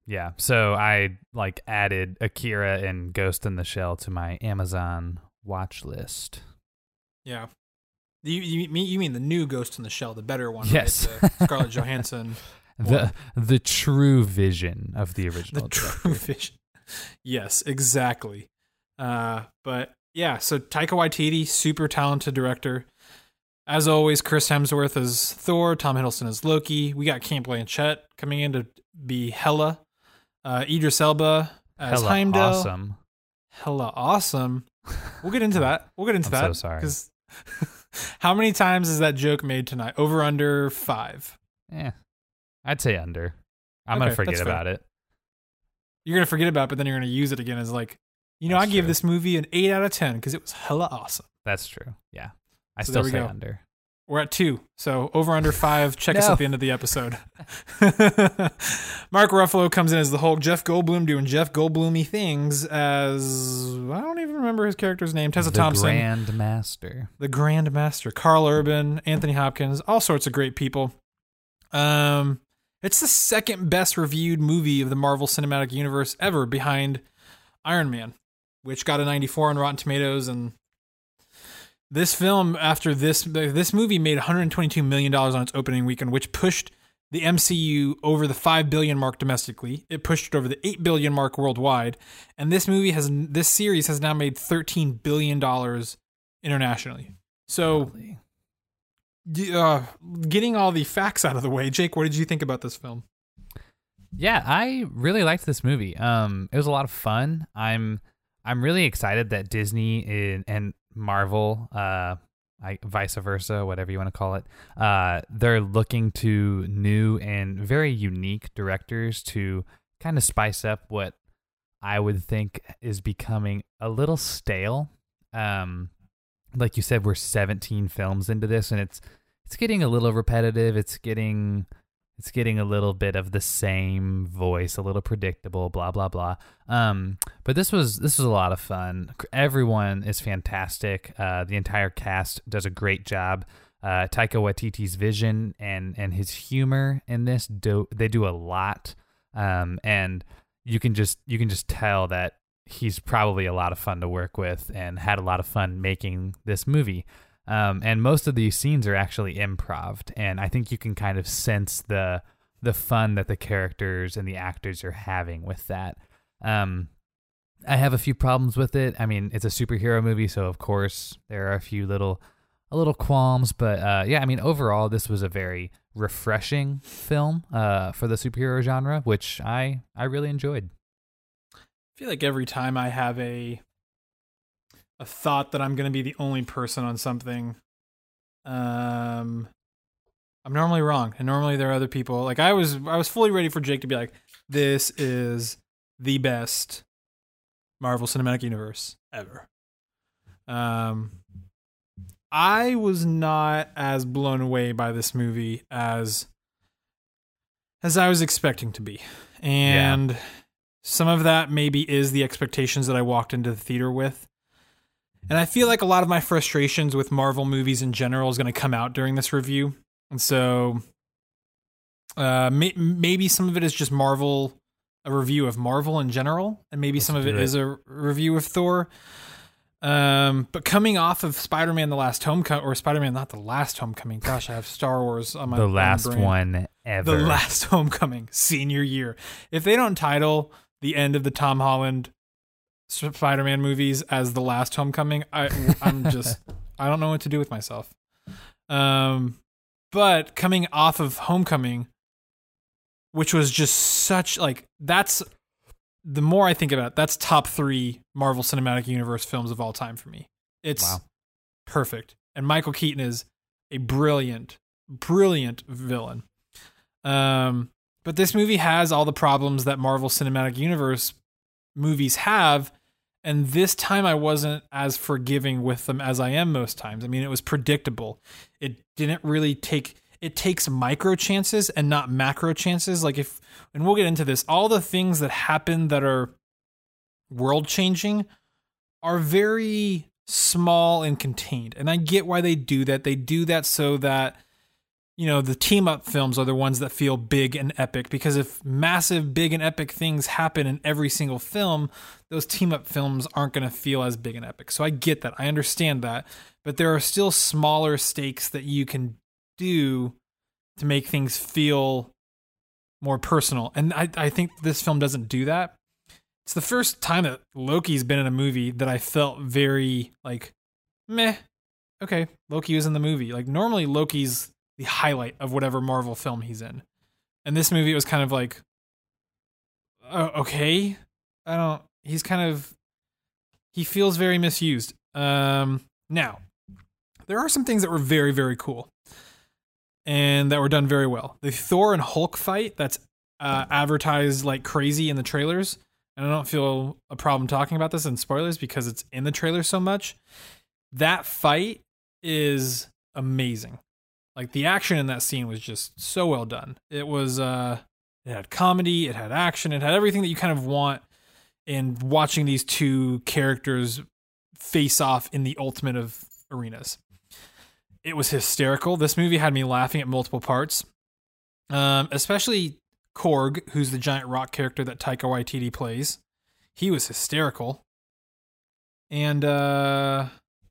Yeah. So I like added Akira and Ghost in the Shell to my Amazon watch list. Yeah. You, you, mean- you mean the new Ghost in the Shell, the better one, Yes. right? The Scarlett Johansson. The one. the true vision of the original. The true vision. Yes, exactly. Uh, but yeah, so Taika Waititi, super talented director. As always, Chris Hemsworth as Thor, Tom Hiddleston as Loki. We got Cate Blanchett coming in to be Hela. Uh, Idris Elba as Hella Heimdall. awesome. Hella awesome. We'll get into that. We'll get into I'm that. so sorry. 'Cause how many times is that joke made tonight? Over under five. Yeah. I'd say under. I'm Okay, gonna forget that's fair. about it. You're gonna forget about it, but then you're gonna use it again as like, you know, That's I gave true. this movie an eight out of ten because it was hella awesome. That's true. Yeah. I So still there we say go. under. We're at two. So over under five. Check us No. at the end of the episode. Mark Ruffalo comes in as the Hulk. Jeff Goldblum doing Jeff Goldblum-y things as, I don't even remember his character's name. Tessa the Thompson. Grand Master. The Grand Master. Carl Urban. Anthony Hopkins. All sorts of great people. Um, It's the second best reviewed movie of the Marvel Cinematic Universe ever, behind Iron Man, which got a ninety-four on Rotten Tomatoes. And this film, after this, this movie made one hundred twenty-two million dollars on its opening weekend, which pushed the M C U over the five billion dollars mark domestically. It pushed it over the eight billion dollars mark worldwide. And this movie has, this series has now made thirteen billion dollars internationally. So, Holy. uh, getting all the facts out of the way, Jake, what did you think about this film? Yeah, I really liked this movie. Um, it was a lot of fun. I'm I'm really excited that Disney and, and Marvel, uh, I, vice versa, whatever you want to call it, uh, they're looking to new and very unique directors to kind of spice up what I would think is becoming a little stale. Um, like you said, we're seventeen films into this, and it's it's getting a little repetitive. It's getting it's getting a little bit of the same voice, a little predictable, blah blah blah. Um, but this was this was a lot of fun. Everyone is fantastic. Uh, the entire cast does a great job. Uh, Taika Waititi's vision and and his humor in this do they do a lot. Um, and you can just you can just tell that he's probably a lot of fun to work with and had a lot of fun making this movie. Um, and most of these scenes are actually improv, and I think you can kind of sense the the fun that the characters and the actors are having with that. Um, I have a few problems with it. I mean, it's a superhero movie, so of course there are a few little a little qualms, but uh, yeah, I mean, overall this was a very refreshing film uh, for the superhero genre, which I I really enjoyed. I feel like every time I have a a thought that I'm going to be the only person on something, um, I'm normally wrong, and normally there are other people. Like I was, I was fully ready for Jake to be like, "This is the best Marvel Cinematic Universe ever." Um, I was not as blown away by this movie as as I was expecting to be, and. Yeah. Some of that maybe is the expectations that I walked into the theater with. And I feel like a lot of my frustrations with Marvel movies in general is going to come out during this review. And so uh, may- maybe some of it is just Marvel, a review of Marvel in general. And maybe Let's some of it, it is a review of Thor. Um, but coming off of Spider-Man The Last Homecoming, or Spider-Man Not The Last Homecoming, gosh, I have Star Wars on my The on last brain. one ever. The Last Homecoming, senior year. If they don't title the end of the Tom Holland Spider-Man movies as The Last Homecoming, I, I'm just, I don't know what to do with myself. Um, but coming off of Homecoming, which was just such, like, that's, the more I think about it, that's top three Marvel Cinematic Universe films of all time for me. It's Wow. perfect. And Michael Keaton is a brilliant, brilliant villain. Um, But this movie has all the problems that Marvel Cinematic Universe movies have, and this time I wasn't as forgiving with them as I am most times. I mean, it was predictable. It didn't really take... It takes micro chances and not macro chances. Like if... And we'll get into this. All the things that happen that are world-changing are very small and contained. And I get why they do that. They do that so that you know, the team up films are the ones that feel big and epic, because if massive, big and epic things happen in every single film, those team up films aren't going to feel as big and epic. So I get that. I understand that. But there are still smaller stakes that you can do to make things feel more personal. And I, I think this film doesn't do that. It's the first time that Loki's been in a movie that I felt very like, meh, okay, Loki was in the movie. Like normally Loki's the highlight of whatever Marvel film he's in. And this movie, it was kind of like, oh, okay, I don't, he's kind of, he feels very misused. Um, now, there are some things that were very, very cool and that were done very well. The Thor and Hulk fight that's uh, advertised like crazy in the trailers, and I don't feel a problem talking about this in spoilers because it's in the trailer so much. That fight is amazing. Like the action in that scene was just so well done. It was, uh, it had comedy, it had action, it had everything that you kind of want in watching these two characters face off in the ultimate of arenas. It was hysterical. This movie had me laughing at multiple parts, um, especially Korg, who's the giant rock character that Taika Waititi plays. He was hysterical. And, uh,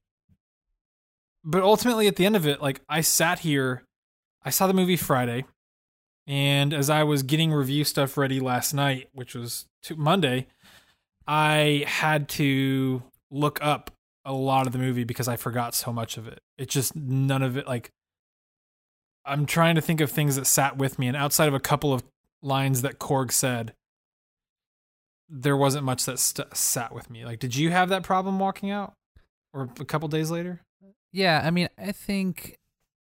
but ultimately at the end of it, like I sat here, I saw the movie Friday, and as I was getting review stuff ready last night, which was t- Monday, I had to look up a lot of the movie because I forgot so much of it. It just, none of it, like, I'm trying to think of things that sat with me, and outside of a couple of lines that Korg said, there wasn't much that st- sat with me. Like, did you have that problem walking out? Or a couple days later? Yeah, I mean, I think,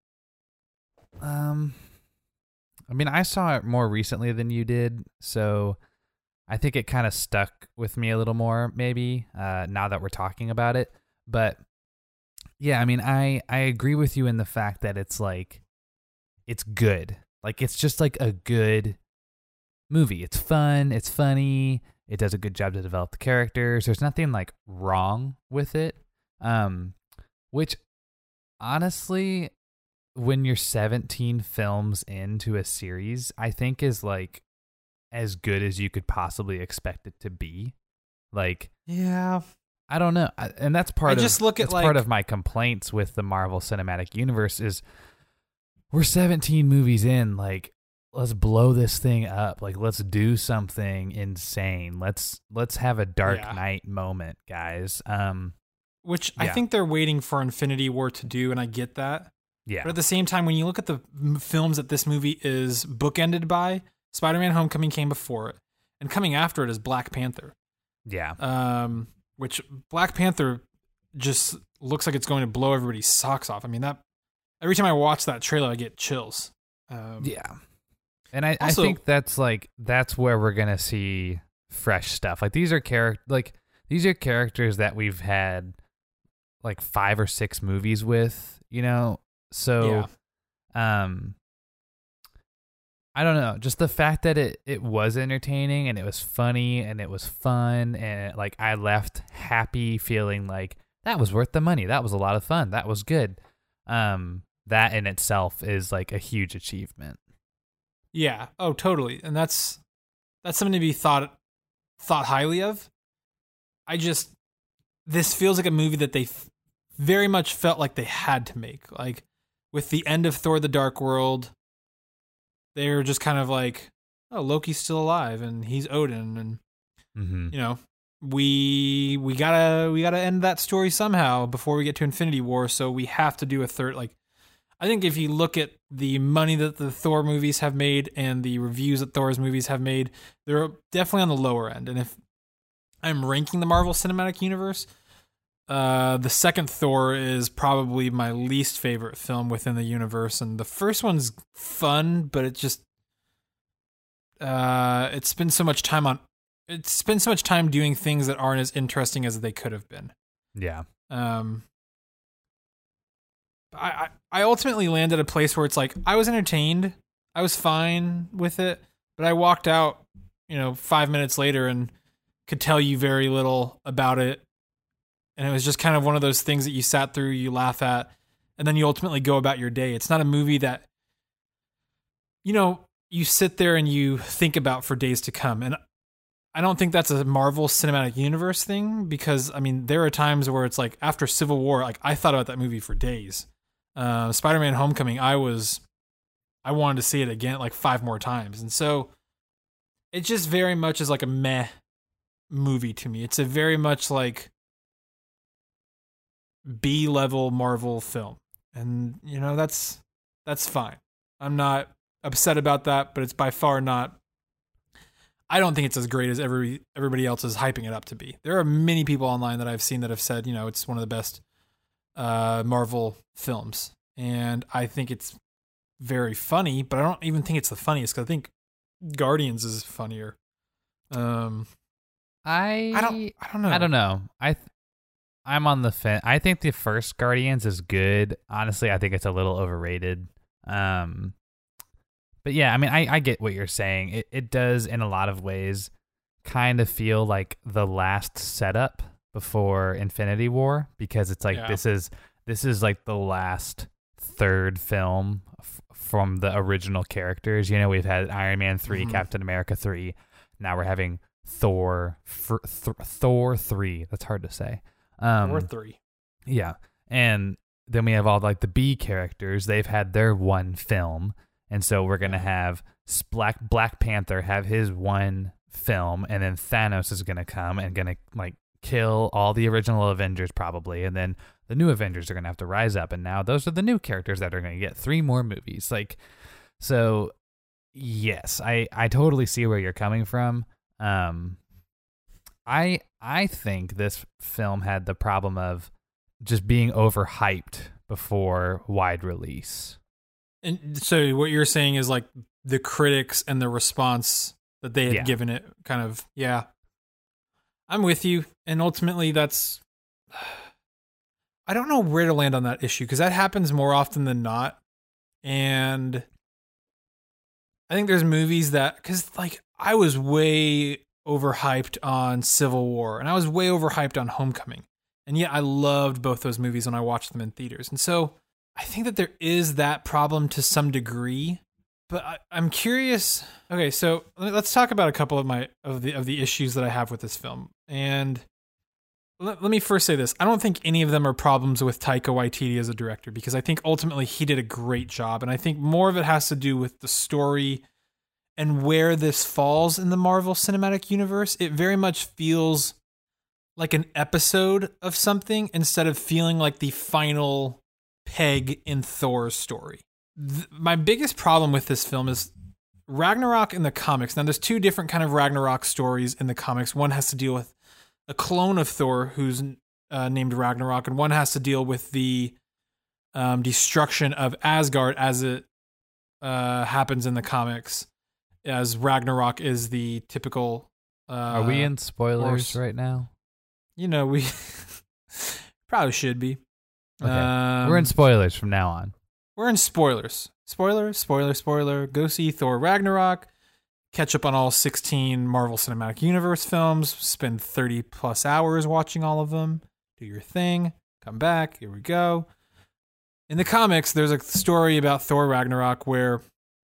um, I mean, I saw it more recently than you did, so I think it kind of stuck with me a little more, maybe, uh, now that we're talking about it. But yeah, I mean, I, I agree with you in the fact that it's like, it's good. Like, it's just like a good movie. It's fun. It's funny. It does a good job to develop the characters. There's nothing like wrong with it. Um, which honestly, when you're seventeen films into a series, I think is like as good as you could possibly expect it to be. Like, yeah, I don't know. I, and that's part I of, just look at that's like, part of my complaints with the Marvel Cinematic Universe is we're seventeen movies in, like, let's blow this thing up. Like, let's do something insane. Let's let's have a Dark yeah. Knight moment, guys. Um, which yeah. I think they're waiting for Infinity War to do, and I get that. Yeah. But at the same time, when you look at the m- films that this movie is bookended by, Spider-Man: Homecoming came before it, and coming after it is Black Panther. Yeah. Um, which Black Panther just looks like it's going to blow everybody's socks off. I mean, that every time I watch that trailer, I get chills. Um, yeah. And I, also, I think that's like that's where we're gonna see fresh stuff. Like these are character like these are characters that we've had like five or six movies with, you know. So, yeah. um, I don't know. Just the fact that it it was entertaining and it was funny and it was fun and like I left happy, feeling like that was worth the money. That was a lot of fun. That was good. Um, that in itself is like a huge achievement. Yeah. Oh, totally. And that's that's something to be thought thought highly of. I just this feels like a movie that they f- very much felt like they had to make. Like with the end of Thor: The Dark World, they're just kind of like, oh, Loki's still alive and he's Odin, and mm-hmm. you know, we we gotta we gotta end that story somehow before we get to Infinity War. So we have to do a third. Like, I think if you look at the money that the Thor movies have made and the reviews that Thor's movies have made, they're definitely on the lower end. And if I'm ranking the Marvel Cinematic Universe, uh, the second Thor is probably my least favorite film within the universe. And the first one's fun, but it just, uh, it spends so much time on, it spends so much time doing things that aren't as interesting as they could have been. Yeah. Um, I, I ultimately landed at a place where it's like, I was entertained. I was fine with it, but I walked out, you know, five minutes later and could tell you very little about it. And it was just kind of one of those things that you sat through, you laugh at, and then you ultimately go about your day. It's not a movie that you know, you sit there and you think about for days to come. And I don't think that's a Marvel Cinematic Universe thing, because I mean, there are times where it's like after Civil War, like I thought about that movie for days. Uh, Spider-Man: Homecoming, I was, I wanted to see it again like five more times, and so it just very much is like a meh movie to me. It's a very much like B-level Marvel film, and you know that's that's fine. I'm not upset about that, but it's by far not. I don't think it's as great as every everybody else is hyping it up to be. There are many people online that I've seen that have said, you know, it's one of the best uh, Marvel films, and I think it's very funny. But I don't even think it's the funniest, because I think Guardians is funnier. Um, I I don't I don't know. I don't know. I th- I'm on the fence. I think the first Guardians is good. Honestly, I think it's a little overrated. Um. But yeah, I mean, I, I get what you're saying. It it does, in a lot of ways, kind of feel like the last setup before Infinity War, because it's like Yeah. this is this is like the last third film f- from the original characters. You know, we've had Iron Man three, Mhm. Captain America three. Now we're having Thor fr- th- Thor three. That's hard to say. Um, or three. yeah, and then we have all like the B characters. They've had their one film. And so we're going to have Black Black Panther have his one film, and then Thanos is going to come and going to like kill all the original Avengers probably, and then the new Avengers are going to have to rise up, and now those are the new characters that are going to get three more movies. Like, so yes, I I totally see where you're coming from. Um I I think this film had the problem of just being overhyped before wide release. And so what you're saying is like the critics and the response that they had Yeah. given it kind of, yeah. I'm with you. And ultimately that's, I don't know where to land on that issue, because that happens more often than not. And I think there's movies that, because like I was way overhyped on Civil War, and I was way overhyped on Homecoming. And yet I loved both those movies when I watched them in theaters. And so I think that there is that problem to some degree, but I, I'm curious. Okay, so let's talk about a couple of my of the of the issues that I have with this film. And let, let me first say this: I don't think any of them are problems with Taika Waititi as a director, because I think ultimately he did a great job, and I think more of it has to do with the story and where this falls in the Marvel Cinematic Universe. It very much feels like an episode of something instead of feeling like the final peg in Thor's story. Th- my biggest problem with this film is Ragnarok in the comics. Now, there's two different kind of Ragnarok stories in the comics. One has to deal with a clone of Thor who's uh, named Ragnarok, and one has to deal with the um, destruction of Asgard as it uh, happens in the comics, as Ragnarok is the typical... Uh, Are we in spoilers horse. right now? You know, we probably should be. Okay. Um, We're in spoilers from now on. We're in spoilers. Spoiler, spoiler, spoiler. Go see Thor Ragnarok. Catch up on all sixteen Marvel Cinematic Universe films. Spend thirty plus hours watching all of them. Do your thing. Come back. Here we go. In the comics, there's a story about Thor Ragnarok where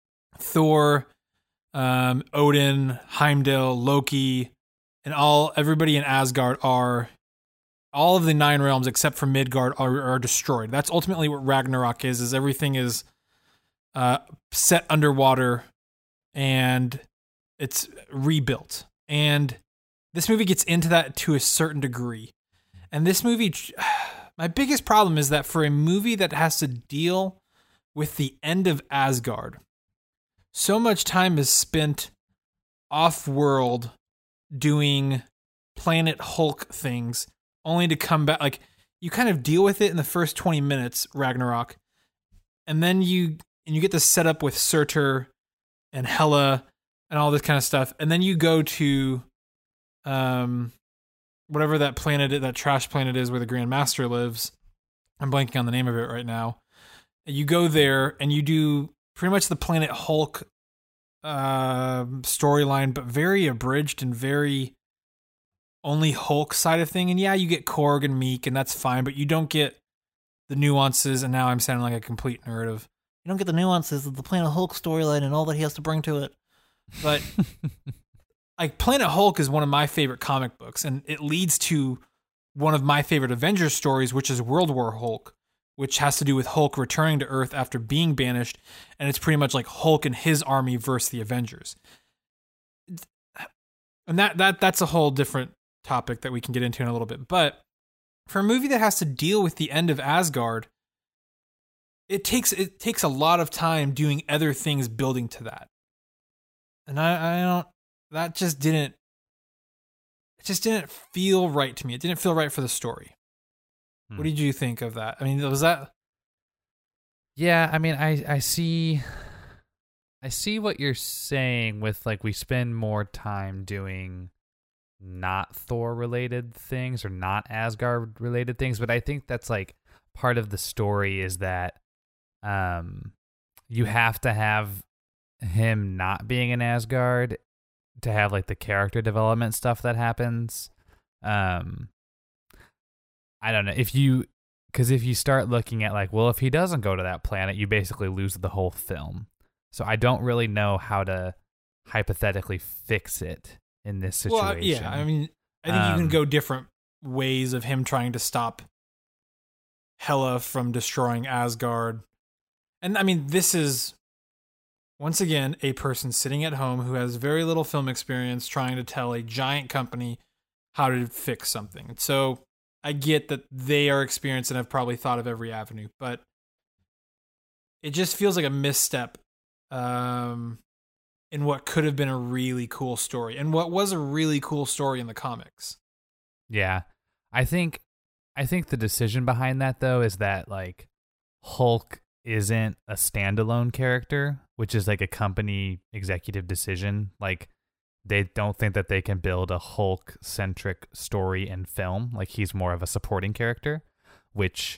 Thor, um, Odin, Heimdall, Loki, and all everybody in Asgard are... all of the nine realms except for Midgard are, are destroyed. That's ultimately what Ragnarok is, is everything is uh, set underwater and it's rebuilt. And this movie gets into that to a certain degree. And this movie, my biggest problem is that for a movie that has to deal with the end of Asgard, so much time is spent off-world doing Planet Hulk things, only to come back. Like, you kind of deal with it in the first twenty minutes, Ragnarok, and then you and you get to set up with Surtur and Hela and all this kind of stuff, and then you go to um whatever that planet, that trash planet is where the Grand Master lives. I'm blanking on the name of it right now. You go there and you do pretty much the Planet Hulk uh, storyline, but very abridged and very only Hulk side of thing. And yeah, you get Korg and Meek, and that's fine, but you don't get the nuances. And now I'm sounding like a complete nerd of you don't get the nuances of the Planet Hulk storyline and all that he has to bring to it. But like Planet Hulk is one of my favorite comic books, and it leads to one of my favorite Avengers stories, which is World War Hulk, which has to do with Hulk returning to Earth after being banished, and it's pretty much like Hulk and his army versus the Avengers. And that that that's a whole different topic that we can get into in a little bit. But for a movie that has to deal with the end of Asgard, it takes it takes a lot of time doing other things building to that. And I, I don't that just didn't it just didn't feel right to me. It didn't feel right for the story. Hmm. What did you think of that? I mean, was that Yeah, I mean, I I see I see what you're saying with like we spend more time doing not Thor related things or not Asgard related things, but I think that's like part of the story is that um you have to have him not being in Asgard to have like the character development stuff that happens. Um I don't know if you because if you start looking at like, well, if he doesn't go to that planet, you basically lose the whole film. So I don't really know how to hypothetically fix it in this situation. Well, yeah, I mean, I think um, you can go different ways of him trying to stop Hela from destroying Asgard. And I mean, this is, once again, a person sitting at home who has very little film experience trying to tell a giant company how to fix something. So I get that they are experienced and have probably thought of every avenue, but it just feels like a misstep um, in what could have been a really cool story and what was a really cool story in the comics. Yeah. I think I think the decision behind that though is that like Hulk isn't a standalone character, which is like a company executive decision. Like they don't think that they can build a Hulk centric story and film. Like he's more of a supporting character, which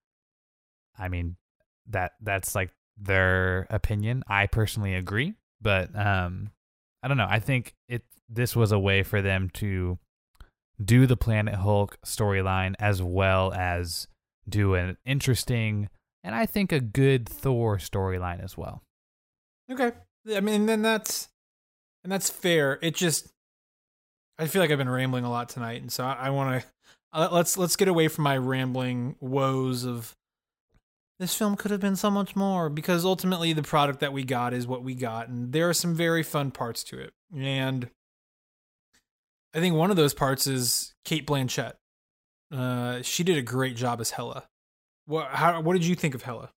I mean that that's like their opinion. I personally agree, but um I don't know. I think it this was a way for them to do the Planet Hulk storyline as well as do an interesting and I think a good Thor storyline as well. Okay. I mean, then that's and that's fair. It just I feel like I've been rambling a lot tonight, and so I, I want to uh, let's let's get away from my rambling woes of this film could have been so much more, because ultimately the product that we got is what we got, and there are some very fun parts to it. And I think one of those parts is Cate Blanchett. Uh, she did a great job as Hela. What how what did you think of Hela?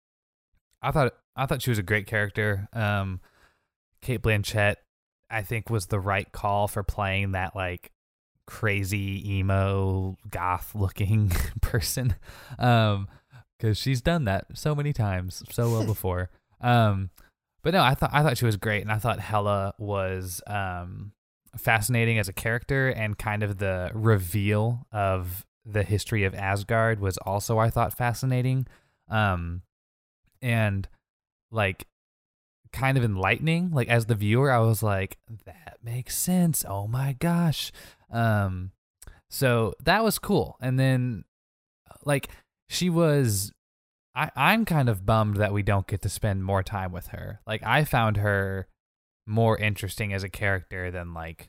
I thought I thought she was a great character. Um, Cate Blanchett, I think, was the right call for playing that like crazy emo goth looking person. Um, because she's done that so many times, so well before. um, but no, I thought I thought she was great, and I thought Hela was um fascinating as a character, and kind of the reveal of the history of Asgard was also, I thought, fascinating. Um, and like kind of enlightening. Like as the viewer, I was like, that makes sense. Oh my gosh. Um, so that was cool. And then like she was, I, I'm kind of bummed that we don't get to spend more time with her. Like I found her more interesting as a character than like,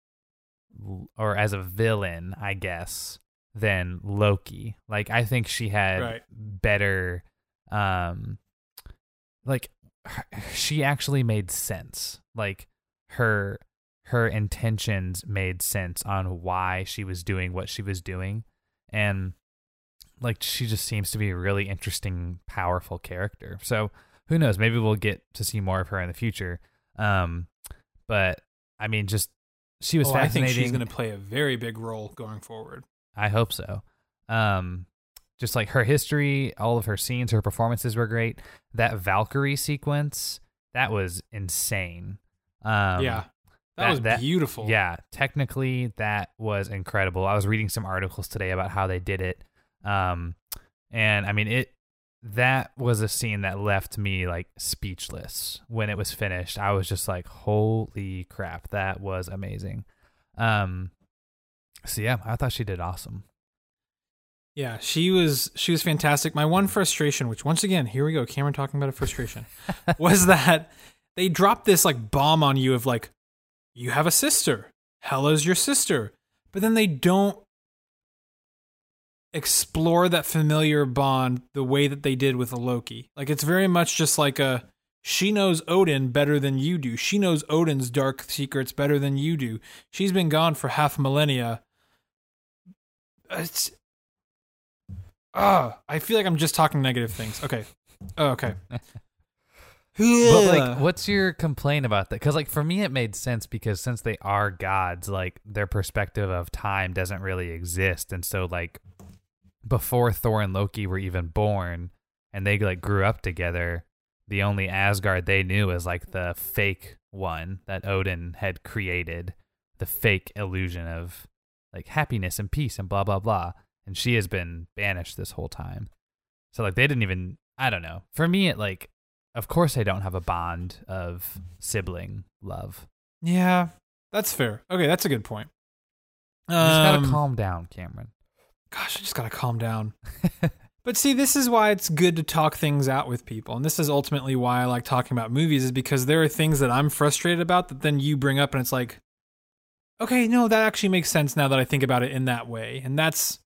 or as a villain, I guess, than Loki. Like I think she had right. better, um, like she actually made sense. Like her her intentions made sense on why she was doing what she was doing, and like she just seems to be a really interesting, powerful character. So who knows? Maybe we'll get to see more of her in the future. Um, but I mean, just she was oh, fascinating. I think she's going to play a very big role going forward. I hope so. Um, just like her history, all of her scenes, her performances were great. That Valkyrie sequence, that was insane. Um, yeah, that, that was that, beautiful. Yeah, technically that was incredible. I was reading some articles today about how they did it. Um, and I mean, it, that was a scene that left me like speechless when it was finished. I was just like, holy crap, that was amazing. Um, so yeah, I thought she did awesome. Yeah, she was she was fantastic. My one frustration, which once again, here we go, Cameron talking about a frustration, was that they dropped this like bomb on you of like, you have a sister. Hela's your sister. But then they don't explore that familiar bond the way that they did with Loki. Like, it's very much just like a, she knows Odin better than you do. She knows Odin's dark secrets better than you do. She's been gone for half a millennia. It's, ah, I feel like I'm just talking negative things. Okay. Oh, okay. But like, what's your complaint about that? Because like for me, it made sense because since they are gods, like their perspective of time doesn't really exist, and so like before Thor and Loki were even born, and they like grew up together, the only Asgard they knew was like the fake one that Odin had created, the fake illusion of like happiness and peace and blah blah blah, and she has been banished this whole time. So like they didn't even, I don't know. For me, it like. Of course, I don't have a bond of sibling love. Yeah, that's fair. Okay, that's a good point. You just gotta Um, calm down, Cameron. Gosh, I just gotta calm down. But see, this is why it's good to talk things out with people. And this is ultimately why I like talking about movies, is because there are things that I'm frustrated about that then you bring up and it's like, okay, no, that actually makes sense now that I think about it in that way. And that's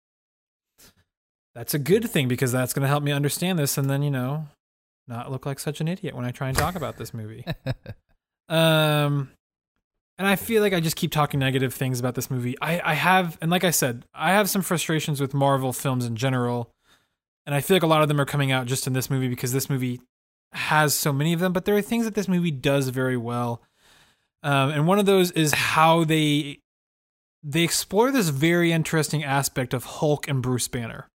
that's a good thing because that's going to help me understand this and then, you know, not look like such an idiot when I try and talk about this movie. Um, and I feel like I just keep talking negative things about this movie. I, I have, and like I said, I have some frustrations with Marvel films in general. And I feel like a lot of them are coming out just in this movie because this movie has so many of them. But there are things that this movie does very well. Um, and one of those is how they they explore this very interesting aspect of Hulk and Bruce Banner.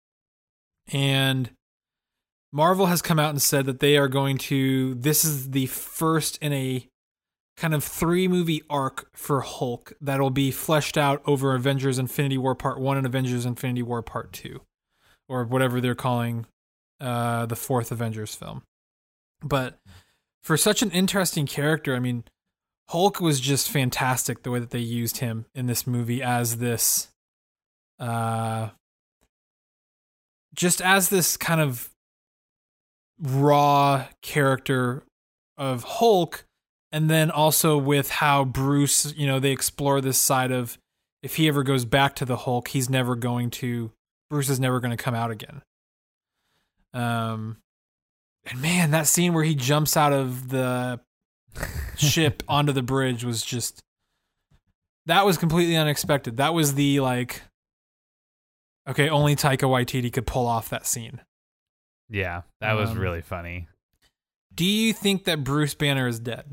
And Marvel has come out and said that they are going to, this is the first in a kind of three movie arc for Hulk that'll be fleshed out over Avengers Infinity War Part one and Avengers Infinity War Part two, or whatever they're calling uh, the fourth Avengers film. But for such an interesting character, I mean, Hulk was just fantastic the way that they used him in this movie as this, uh, just as this kind of raw character of Hulk, and then also with how Bruce, you know, they explore this side of if he ever goes back to the Hulk, he's never going to, Bruce is never going to come out again. Um, and man, that scene where he jumps out of the ship onto the bridge was just, that was completely unexpected. That was the like, okay, only Taika Waititi could pull off that scene. Yeah, that was Um, really funny. Do you think that Bruce Banner is dead?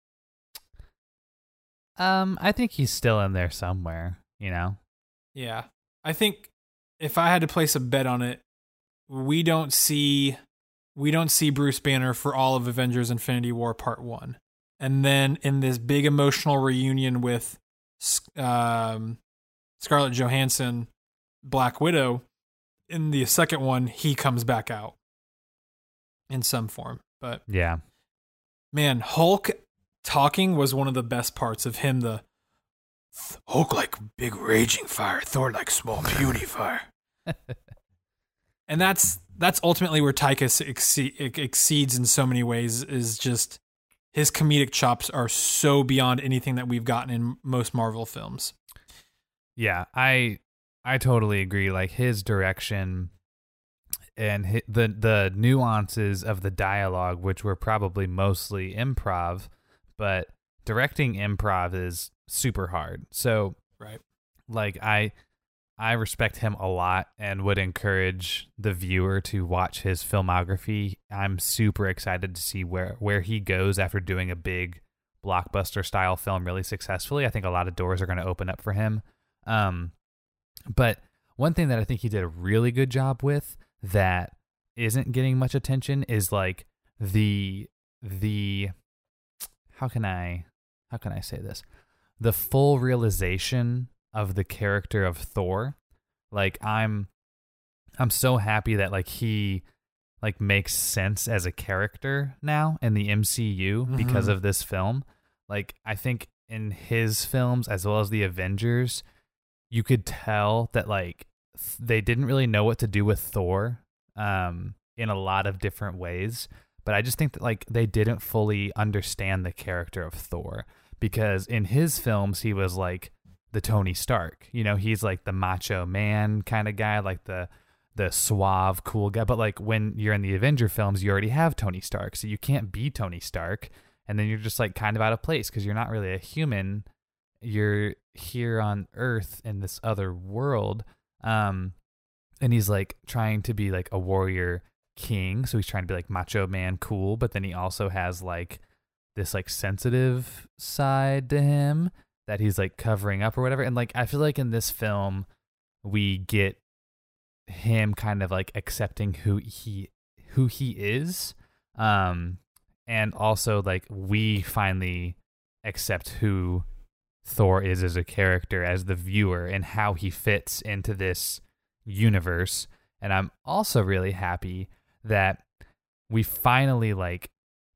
Um, I think he's still in there somewhere, you know? Yeah. I think if I had to place a bet on it, we don't see we don't see Bruce Banner for all of Avengers Infinity War Part one. And then in this big emotional reunion with um, Scarlett Johansson, Black Widow, in the second one, he comes back out in some form. But Yeah. man, Hulk talking was one of the best parts of him. The Hulk like big raging fire, Thor like small puny fire. And that's that's ultimately where Taika exce- exceeds in so many ways, is just his comedic chops are so beyond anything that we've gotten in most Marvel films. Yeah, I I totally agree. Like his direction and hi the the nuances of the dialogue, which were probably mostly improv, but directing improv is super hard. So, Right. like I I respect him a lot and would encourage the viewer to watch his filmography. I'm super excited to see where where he goes after doing a big blockbuster style film really successfully. I think a lot of doors are going to open up for him. Um, but one thing that I think he did a really good job with that isn't getting much attention is like the the how can I how can I say this? The full realization of the character of Thor. Like I'm I'm so happy that like he like makes sense as a character now in the M C U Mhm. because of this film. Like I think in his films as well as the Avengers, you could tell that like th- they didn't really know what to do with Thor um, in a lot of different ways. But I just think that like they didn't fully understand the character of Thor, because in his films he was like the Tony Stark. You know, he's like the macho man kind of guy, like the the suave, cool guy. But like when you're in the Avenger films, you already have Tony Stark, so you can't be Tony Stark. And then you're just like kind of out of place because you're not really a human. You're here on Earth in this other world. Um, and he's like trying to be like a warrior king. So he's trying to be like macho man, cool. But then he also has like this like sensitive side to him that he's like covering up or whatever. And like, I feel like in this film, we get him kind of like accepting who he, who he is. Um, And also, like, we finally accept who Thor is as a character, as the viewer, and how he fits into this universe. And I'm also really happy that we finally, like,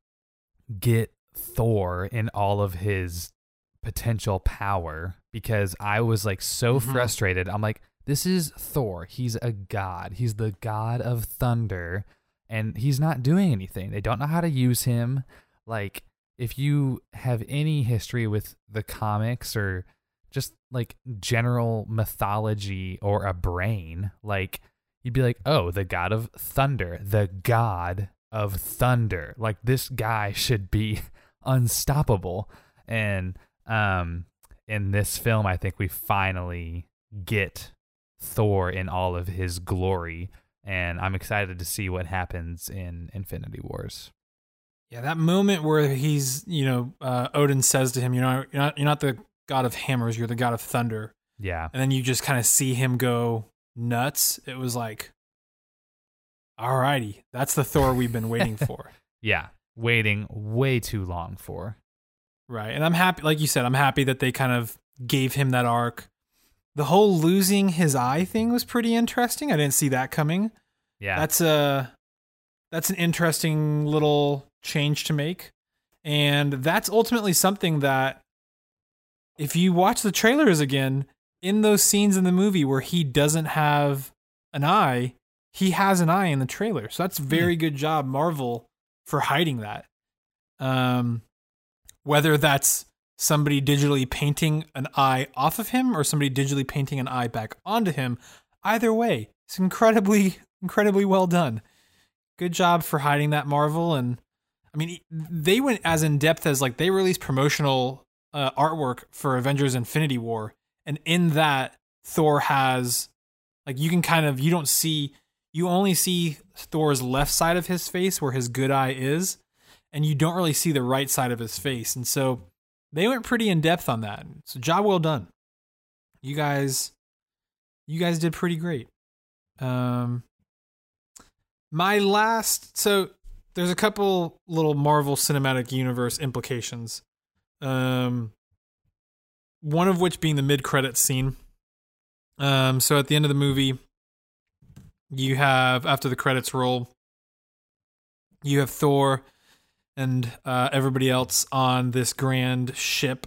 get Thor in all of his potential power, because I was, like, so mm-hmm. frustrated. I'm like, this is Thor. He's a god. He's the god of thunder. And he's not doing anything. They don't know how to use him. Like, if you have any history with the comics or just like general mythology or a brain, like you'd be like, oh, the god of thunder, the god of thunder. Like, this guy should be unstoppable. And um, in this film, I think we finally get Thor in all of his glory. And I'm excited to see what happens in Infinity Wars. Yeah, that moment where he's, you know, uh, Odin says to him, you know, you're not, you're not the god of hammers, you're the god of thunder. Yeah. And then you just kind of see him go nuts. It was like, all righty, that's the Thor we've been waiting for. Yeah, waiting way too long for. Right. And I'm happy, like you said, I'm happy that they kind of gave him that arc. The whole losing his eye thing was pretty interesting. I didn't see that coming. Yeah. That's a that's an interesting little change to make. And that's ultimately something that if you watch the trailers again, in those scenes in the movie where he doesn't have an eye, he has an eye in the trailer. So that's very mm. good job, Marvel, for hiding that. Um whether that's somebody digitally painting an eye off of him or somebody digitally painting an eye back onto him, either way, it's incredibly, incredibly well done. Good job for hiding that, Marvel. And I mean, they went as in depth as like they released promotional uh, artwork for Avengers Infinity War. And in that, Thor has, like, you can kind of, you don't see, you only see Thor's left side of his face where his good eye is. And you don't really see the right side of his face. And so they went pretty in depth on that. So job well done. You guys, you guys did pretty great. Um, my last, so there's a couple little Marvel Cinematic Universe implications. Um, one of which being the mid-credits scene. Um, so at the end of the movie, you have, after the credits roll, you have Thor and uh, everybody else on this grand ship.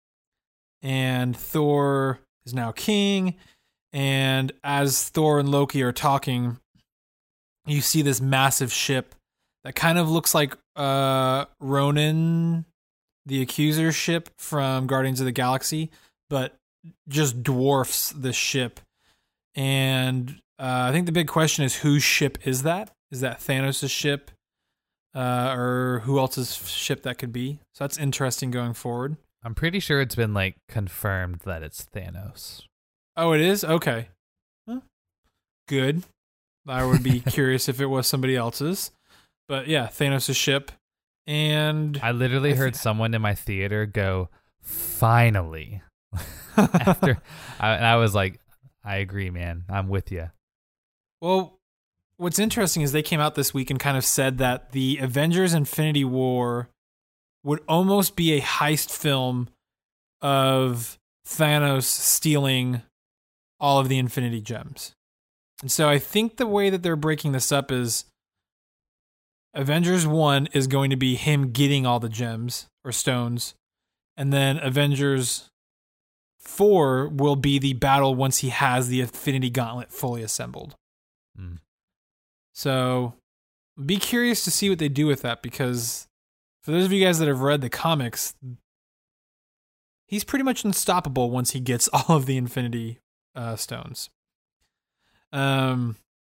And Thor is now king. And as Thor and Loki are talking, you see this massive ship that kind of looks like uh, Ronan, the Accuser's ship from Guardians of the Galaxy, but just dwarfs the ship. And uh, I think the big question is, whose ship is that? Is that Thanos' ship? Uh, or who else's ship that could be? So that's interesting going forward. I'm pretty sure it's been like confirmed that it's Thanos. Oh, it is? Okay. Huh. Good. I would be curious if it was somebody else's. But yeah, Thanos' ship. And I literally I heard th- someone in my theater go, finally. After I, and I was like, I agree, man. I'm with you. Well, what's interesting is they came out this week and kind of said that the Avengers Infinity War would almost be a heist film of Thanos stealing all of the Infinity Gems. And so I think the way that they're breaking this up is Avengers one is going to be him getting all the gems or stones. And then Avengers four will be the battle once he has the Infinity Gauntlet fully assembled. Mm. So be curious to see what they do with that, because for those of you guys that have read the comics, he's pretty much unstoppable once he gets all of the Infinity uh, Stones. Um,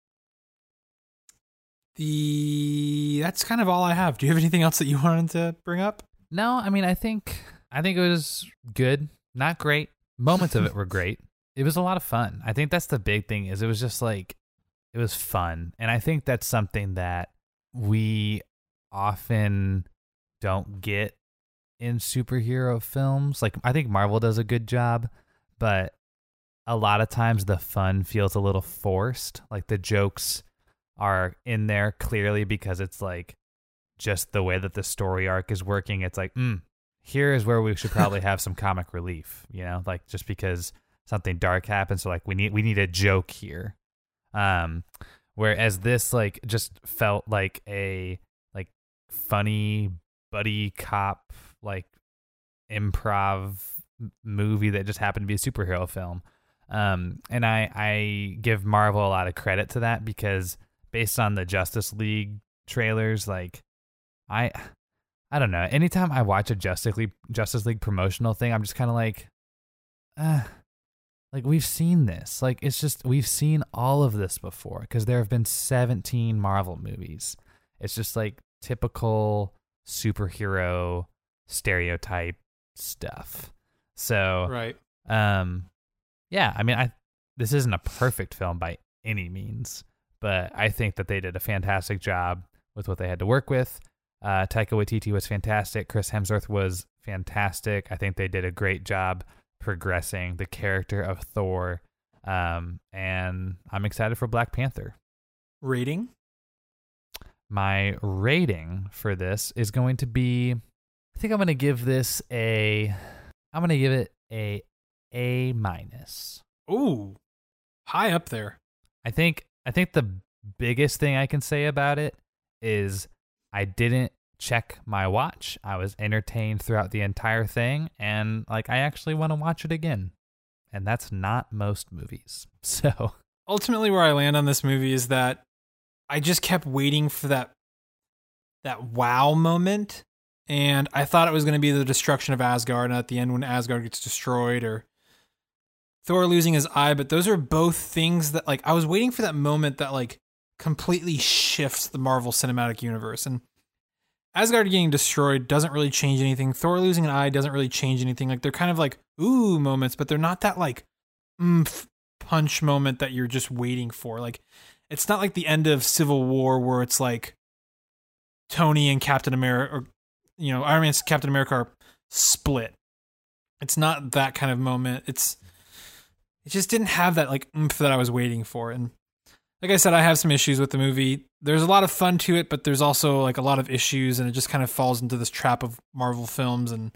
the that's kind of all I have. Do you have anything else that you wanted to bring up? No, I mean, I think I think it was good, not great. Moments of it were great. It was a lot of fun. I think that's the big thing, is it was just like, it was fun. And I think that's something that we often don't get in superhero films. Like, I think Marvel does a good job, but a lot of times the fun feels a little forced. Like, the jokes are in there clearly because it's like just the way that the story arc is working. It's like, mm, here is where we should probably have some comic relief, you know, like just because something dark happens. So like we need, we need a joke here. Um, whereas this like just felt like a like funny buddy cop, like improv movie that just happened to be a superhero film. Um, and I, I give Marvel a lot of credit to that, because based on the Justice League trailers, like I, I don't know. Anytime I watch a Justice League Justice League promotional thing, I'm just kind of like, uh, like we've seen this. Like it's just we've seen all of this before, because there have been seventeen Marvel movies. It's just like typical superhero stereotype stuff. So, right. Um, yeah. I mean, I this isn't a perfect film by any means, but I think that they did a fantastic job with what they had to work with. Uh, Taika Waititi was fantastic. Chris Hemsworth was fantastic. I think they did a great job progressing the character of Thor. Um, and I'm excited for Black Panther. Rating? My rating for this is going to be, I think I'm going to give this a, I'm going to give it a A minus. Ooh, high up there. I think, I think the biggest thing I can say about it is I didn't check my watch. I was entertained throughout the entire thing, and like I actually want to watch it again. And that's not most movies. So ultimately where I land on this movie is that I just kept waiting for that that wow moment, and I thought it was going to be the destruction of Asgard, and at the end when Asgard gets destroyed, or Thor losing his eye, but those are both things that like I was waiting for that moment that like completely shifts the Marvel Cinematic Universe. And Asgard getting destroyed doesn't really change anything. Thor losing an eye doesn't really change anything. Like they're kind of like ooh moments, but they're not that like oomph punch moment that you're just waiting for. Like it's not like the end of Civil War where it's like Tony and Captain America, or you know, Iron Man and Captain America are split. It's not that kind of moment. It's it just didn't have that like oomph that I was waiting for. And like I said, I have some issues with the movie. There's a lot of fun to it, but there's also like a lot of issues, and it just kind of falls into this trap of Marvel films. And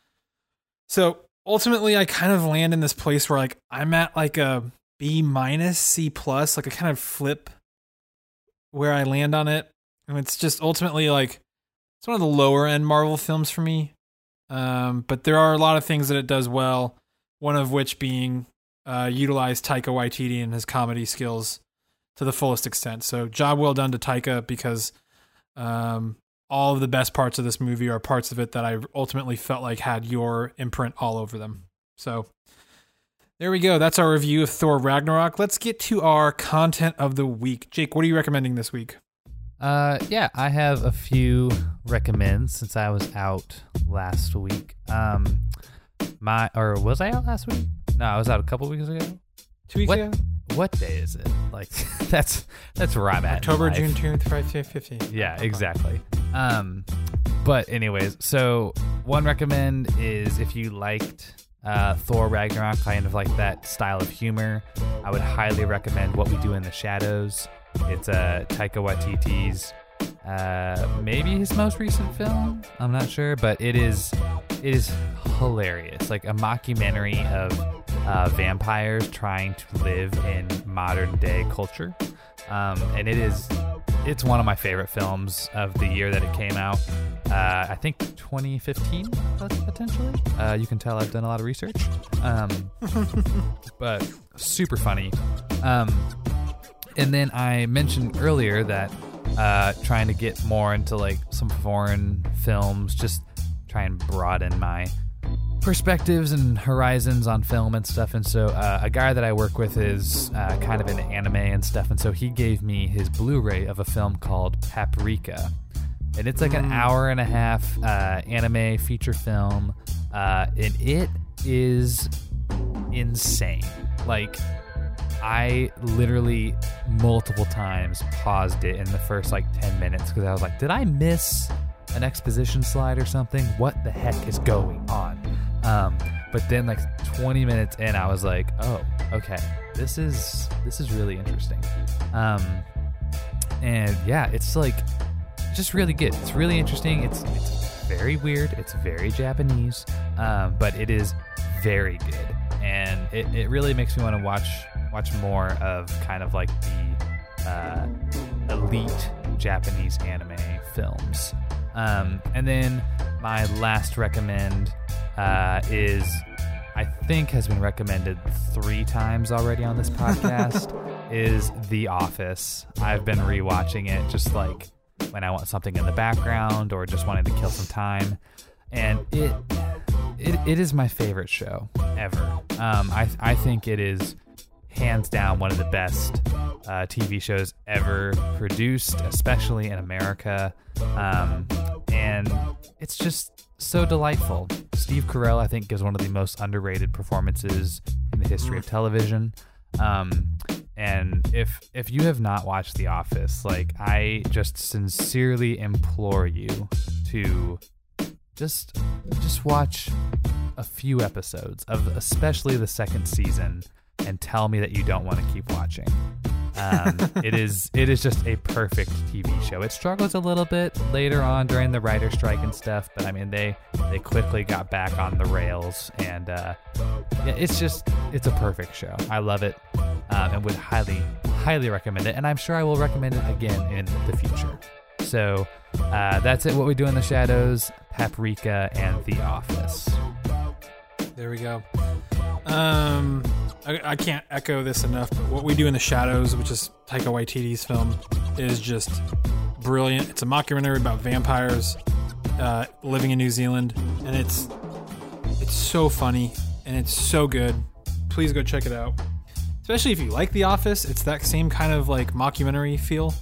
so ultimately I kind of land in this place where like I'm at like a B minus, C plus, like a kind of flip where I land on it. And it's just ultimately like, it's one of the lower end Marvel films for me. Um, but there are a lot of things that it does well. One of which being uh, utilize Taika Waititi and his comedy skills to the fullest extent. So job well done to Taika, because um, all of the best parts of this movie are parts of it that I ultimately felt like had your imprint all over them. So there we go. That's our review of Thor Ragnarok. Let's get to our content of the week. Jake, what are you recommending this week? Uh, yeah, I have a few recommends since I was out last week. Um, my or was I out last week? No, I was out a couple weeks ago. Two weeks what, ago. What day is it? Like that's that's where I'm at. October, June, June, Friday, fifteenth. Yeah, exactly. Um, but anyways, so one recommend is if you liked uh, Thor Ragnarok, kind of like that style of humor, I would highly recommend What We Do in the Shadows. It's uh, Taika Waititi's, uh, maybe his most recent film. I'm not sure, but it is it is hilarious. Like a mockumentary of uh, vampires trying to live in modern day culture, um, and it is it's one of my favorite films of the year that it came out. Uh, I think twenty fifteen, potentially. Uh, you can tell I've done a lot of research. Um, but super funny. Um, and then I mentioned earlier that uh, trying to get more into like some foreign films, just try and broaden my perspectives and horizons on film and stuff. And so uh, a guy that I work with is uh, kind of into anime and stuff, and so he gave me his Blu-ray of a film called Paprika, and it's like an hour and a half uh, anime feature film, uh, and it is insane. Like, I literally multiple times paused it in the first like ten minutes because I was like, did I miss an exposition slide or something? What the heck is going on? Um, but then like twenty minutes in, I was like, oh, okay, this is, this is really interesting. Um, and yeah, it's like just really good. It's really interesting. It's, it's very weird. It's very Japanese. Um, but it is very good. And it, it really makes me want to watch, watch more of kind of like the, uh, elite Japanese anime films. Um, and then my last recommend uh, is, I think has been recommended three times already on this podcast, is The Office. I've been rewatching it just like when I want something in the background or just wanting to kill some time. And it it, it is my favorite show ever. Um, I, I think it is hands down one of the best uh, T V shows ever produced, especially in America. Um, and it's just so delightful. Steve Carell, I think, gives one of the most underrated performances in the history of television. Um, and if if you have not watched The Office, like, I just sincerely implore you to just just watch a few episodes of especially the second season and tell me that you don't want to keep watching. Um, it is it is just a perfect T V show. It struggles a little bit later on during the writer strike and stuff, but I mean they they quickly got back on the rails, and uh, yeah, it's just it's a perfect show. I love it, um, and would highly highly recommend it, and I'm sure I will recommend it again in the future. So uh, that's it. What We Do in the Shadows, Paprika, and The Office. There we go. Um, I, I can't echo this enough, but What We Do in the Shadows, which is Taika Waititi's film, is just brilliant. It's a mockumentary about vampires uh, living in New Zealand, and it's it's so funny, and it's so good. Please go check it out. Especially if you like The Office, it's that same kind of like mockumentary feel.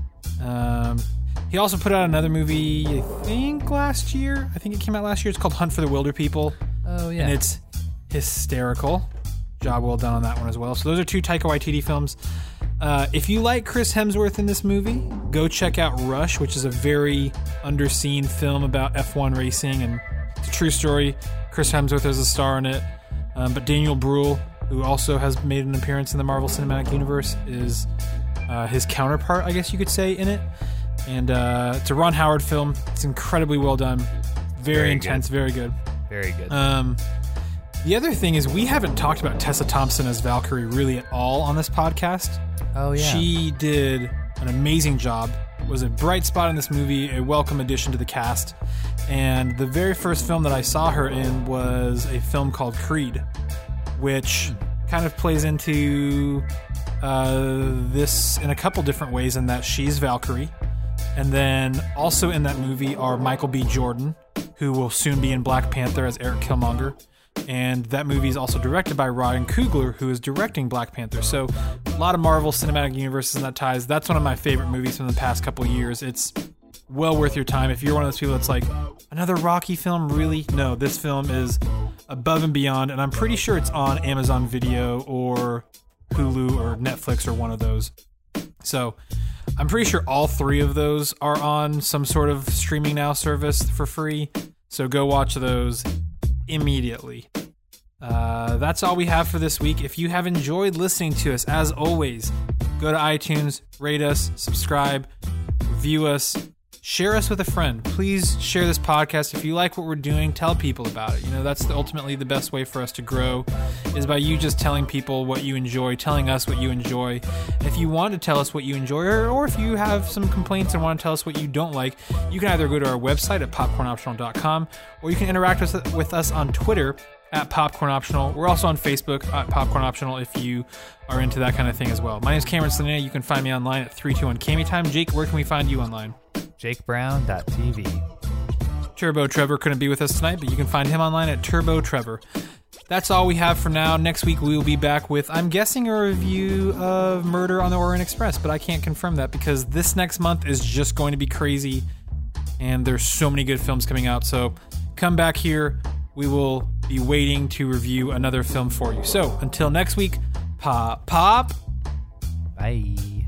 Um, he also put out another movie, I think last year. I think it came out last year. It's called Hunt for the Wilder People. Oh, yeah. And it's hysterical. Job well done on that one as well. So those are two Taika Waititi films. Uh, if you like Chris Hemsworth in this movie, go check out Rush, which is a very underseen film about F one racing, and it's a true story. Chris Hemsworth is a star in it. Um, but Daniel Bruhl, who also has made an appearance in the Marvel Cinematic Universe, is uh, his counterpart, I guess you could say, in it. And uh, it's a Ron Howard film. It's incredibly well done. Very, very intense, good. very good. Very good. Um, the other thing is we haven't talked about Tessa Thompson as Valkyrie really at all on this podcast. Oh, yeah. She did an amazing job, was a bright spot in this movie, a welcome addition to the cast. And the very first film that I saw her in was a film called Creed, which kind of plays into uh, this in a couple different ways, in that she's Valkyrie. And then also in that movie are Michael B. Jordan, who will soon be in Black Panther as Eric Killmonger. And that movie is also directed by Ryan Coogler, who is directing Black Panther. So a lot of Marvel Cinematic Universes and that ties. That's one of my favorite movies from the past couple of years. It's well worth your time. If you're one of those people that's like, another Rocky film? Really? No, this film is above and beyond. And I'm pretty sure it's on Amazon Video or Hulu or Netflix or one of those. So I'm pretty sure all three of those are on some sort of streaming now service for free. So go watch those immediately. Uh, that's all we have for this week. If you have enjoyed listening to us, as always, go to iTunes, rate us, subscribe, review us, share us with a friend. Please share this podcast. If you like what we're doing, tell people about it. You know, that's the, ultimately the best way for us to grow, is by you just telling people what you enjoy, telling us what you enjoy. If you want to tell us what you enjoy, or, or if you have some complaints and want to tell us what you don't like, you can either go to our website at popcorn optional dot com, or you can interact with, with us on Twitter at Popcorn Optional. We're also on Facebook at Popcorn Optional if you are into that kind of thing as well. My name is Cameron Slanina. You can find me online at three two one Cammy Time. Jake, where can we find you online? jake brown dot t v. Turbo Trevor couldn't be with us tonight, but you can find him online at Turbo Trevor. That's all we have for now. Next week we will be back with, I'm guessing, a review of Murder on the Orient Express, but I can't confirm that because this next month is just going to be crazy and there's so many good films coming out. So come back here. We will be waiting to review another film for you. So until next week, pop, pop. Bye.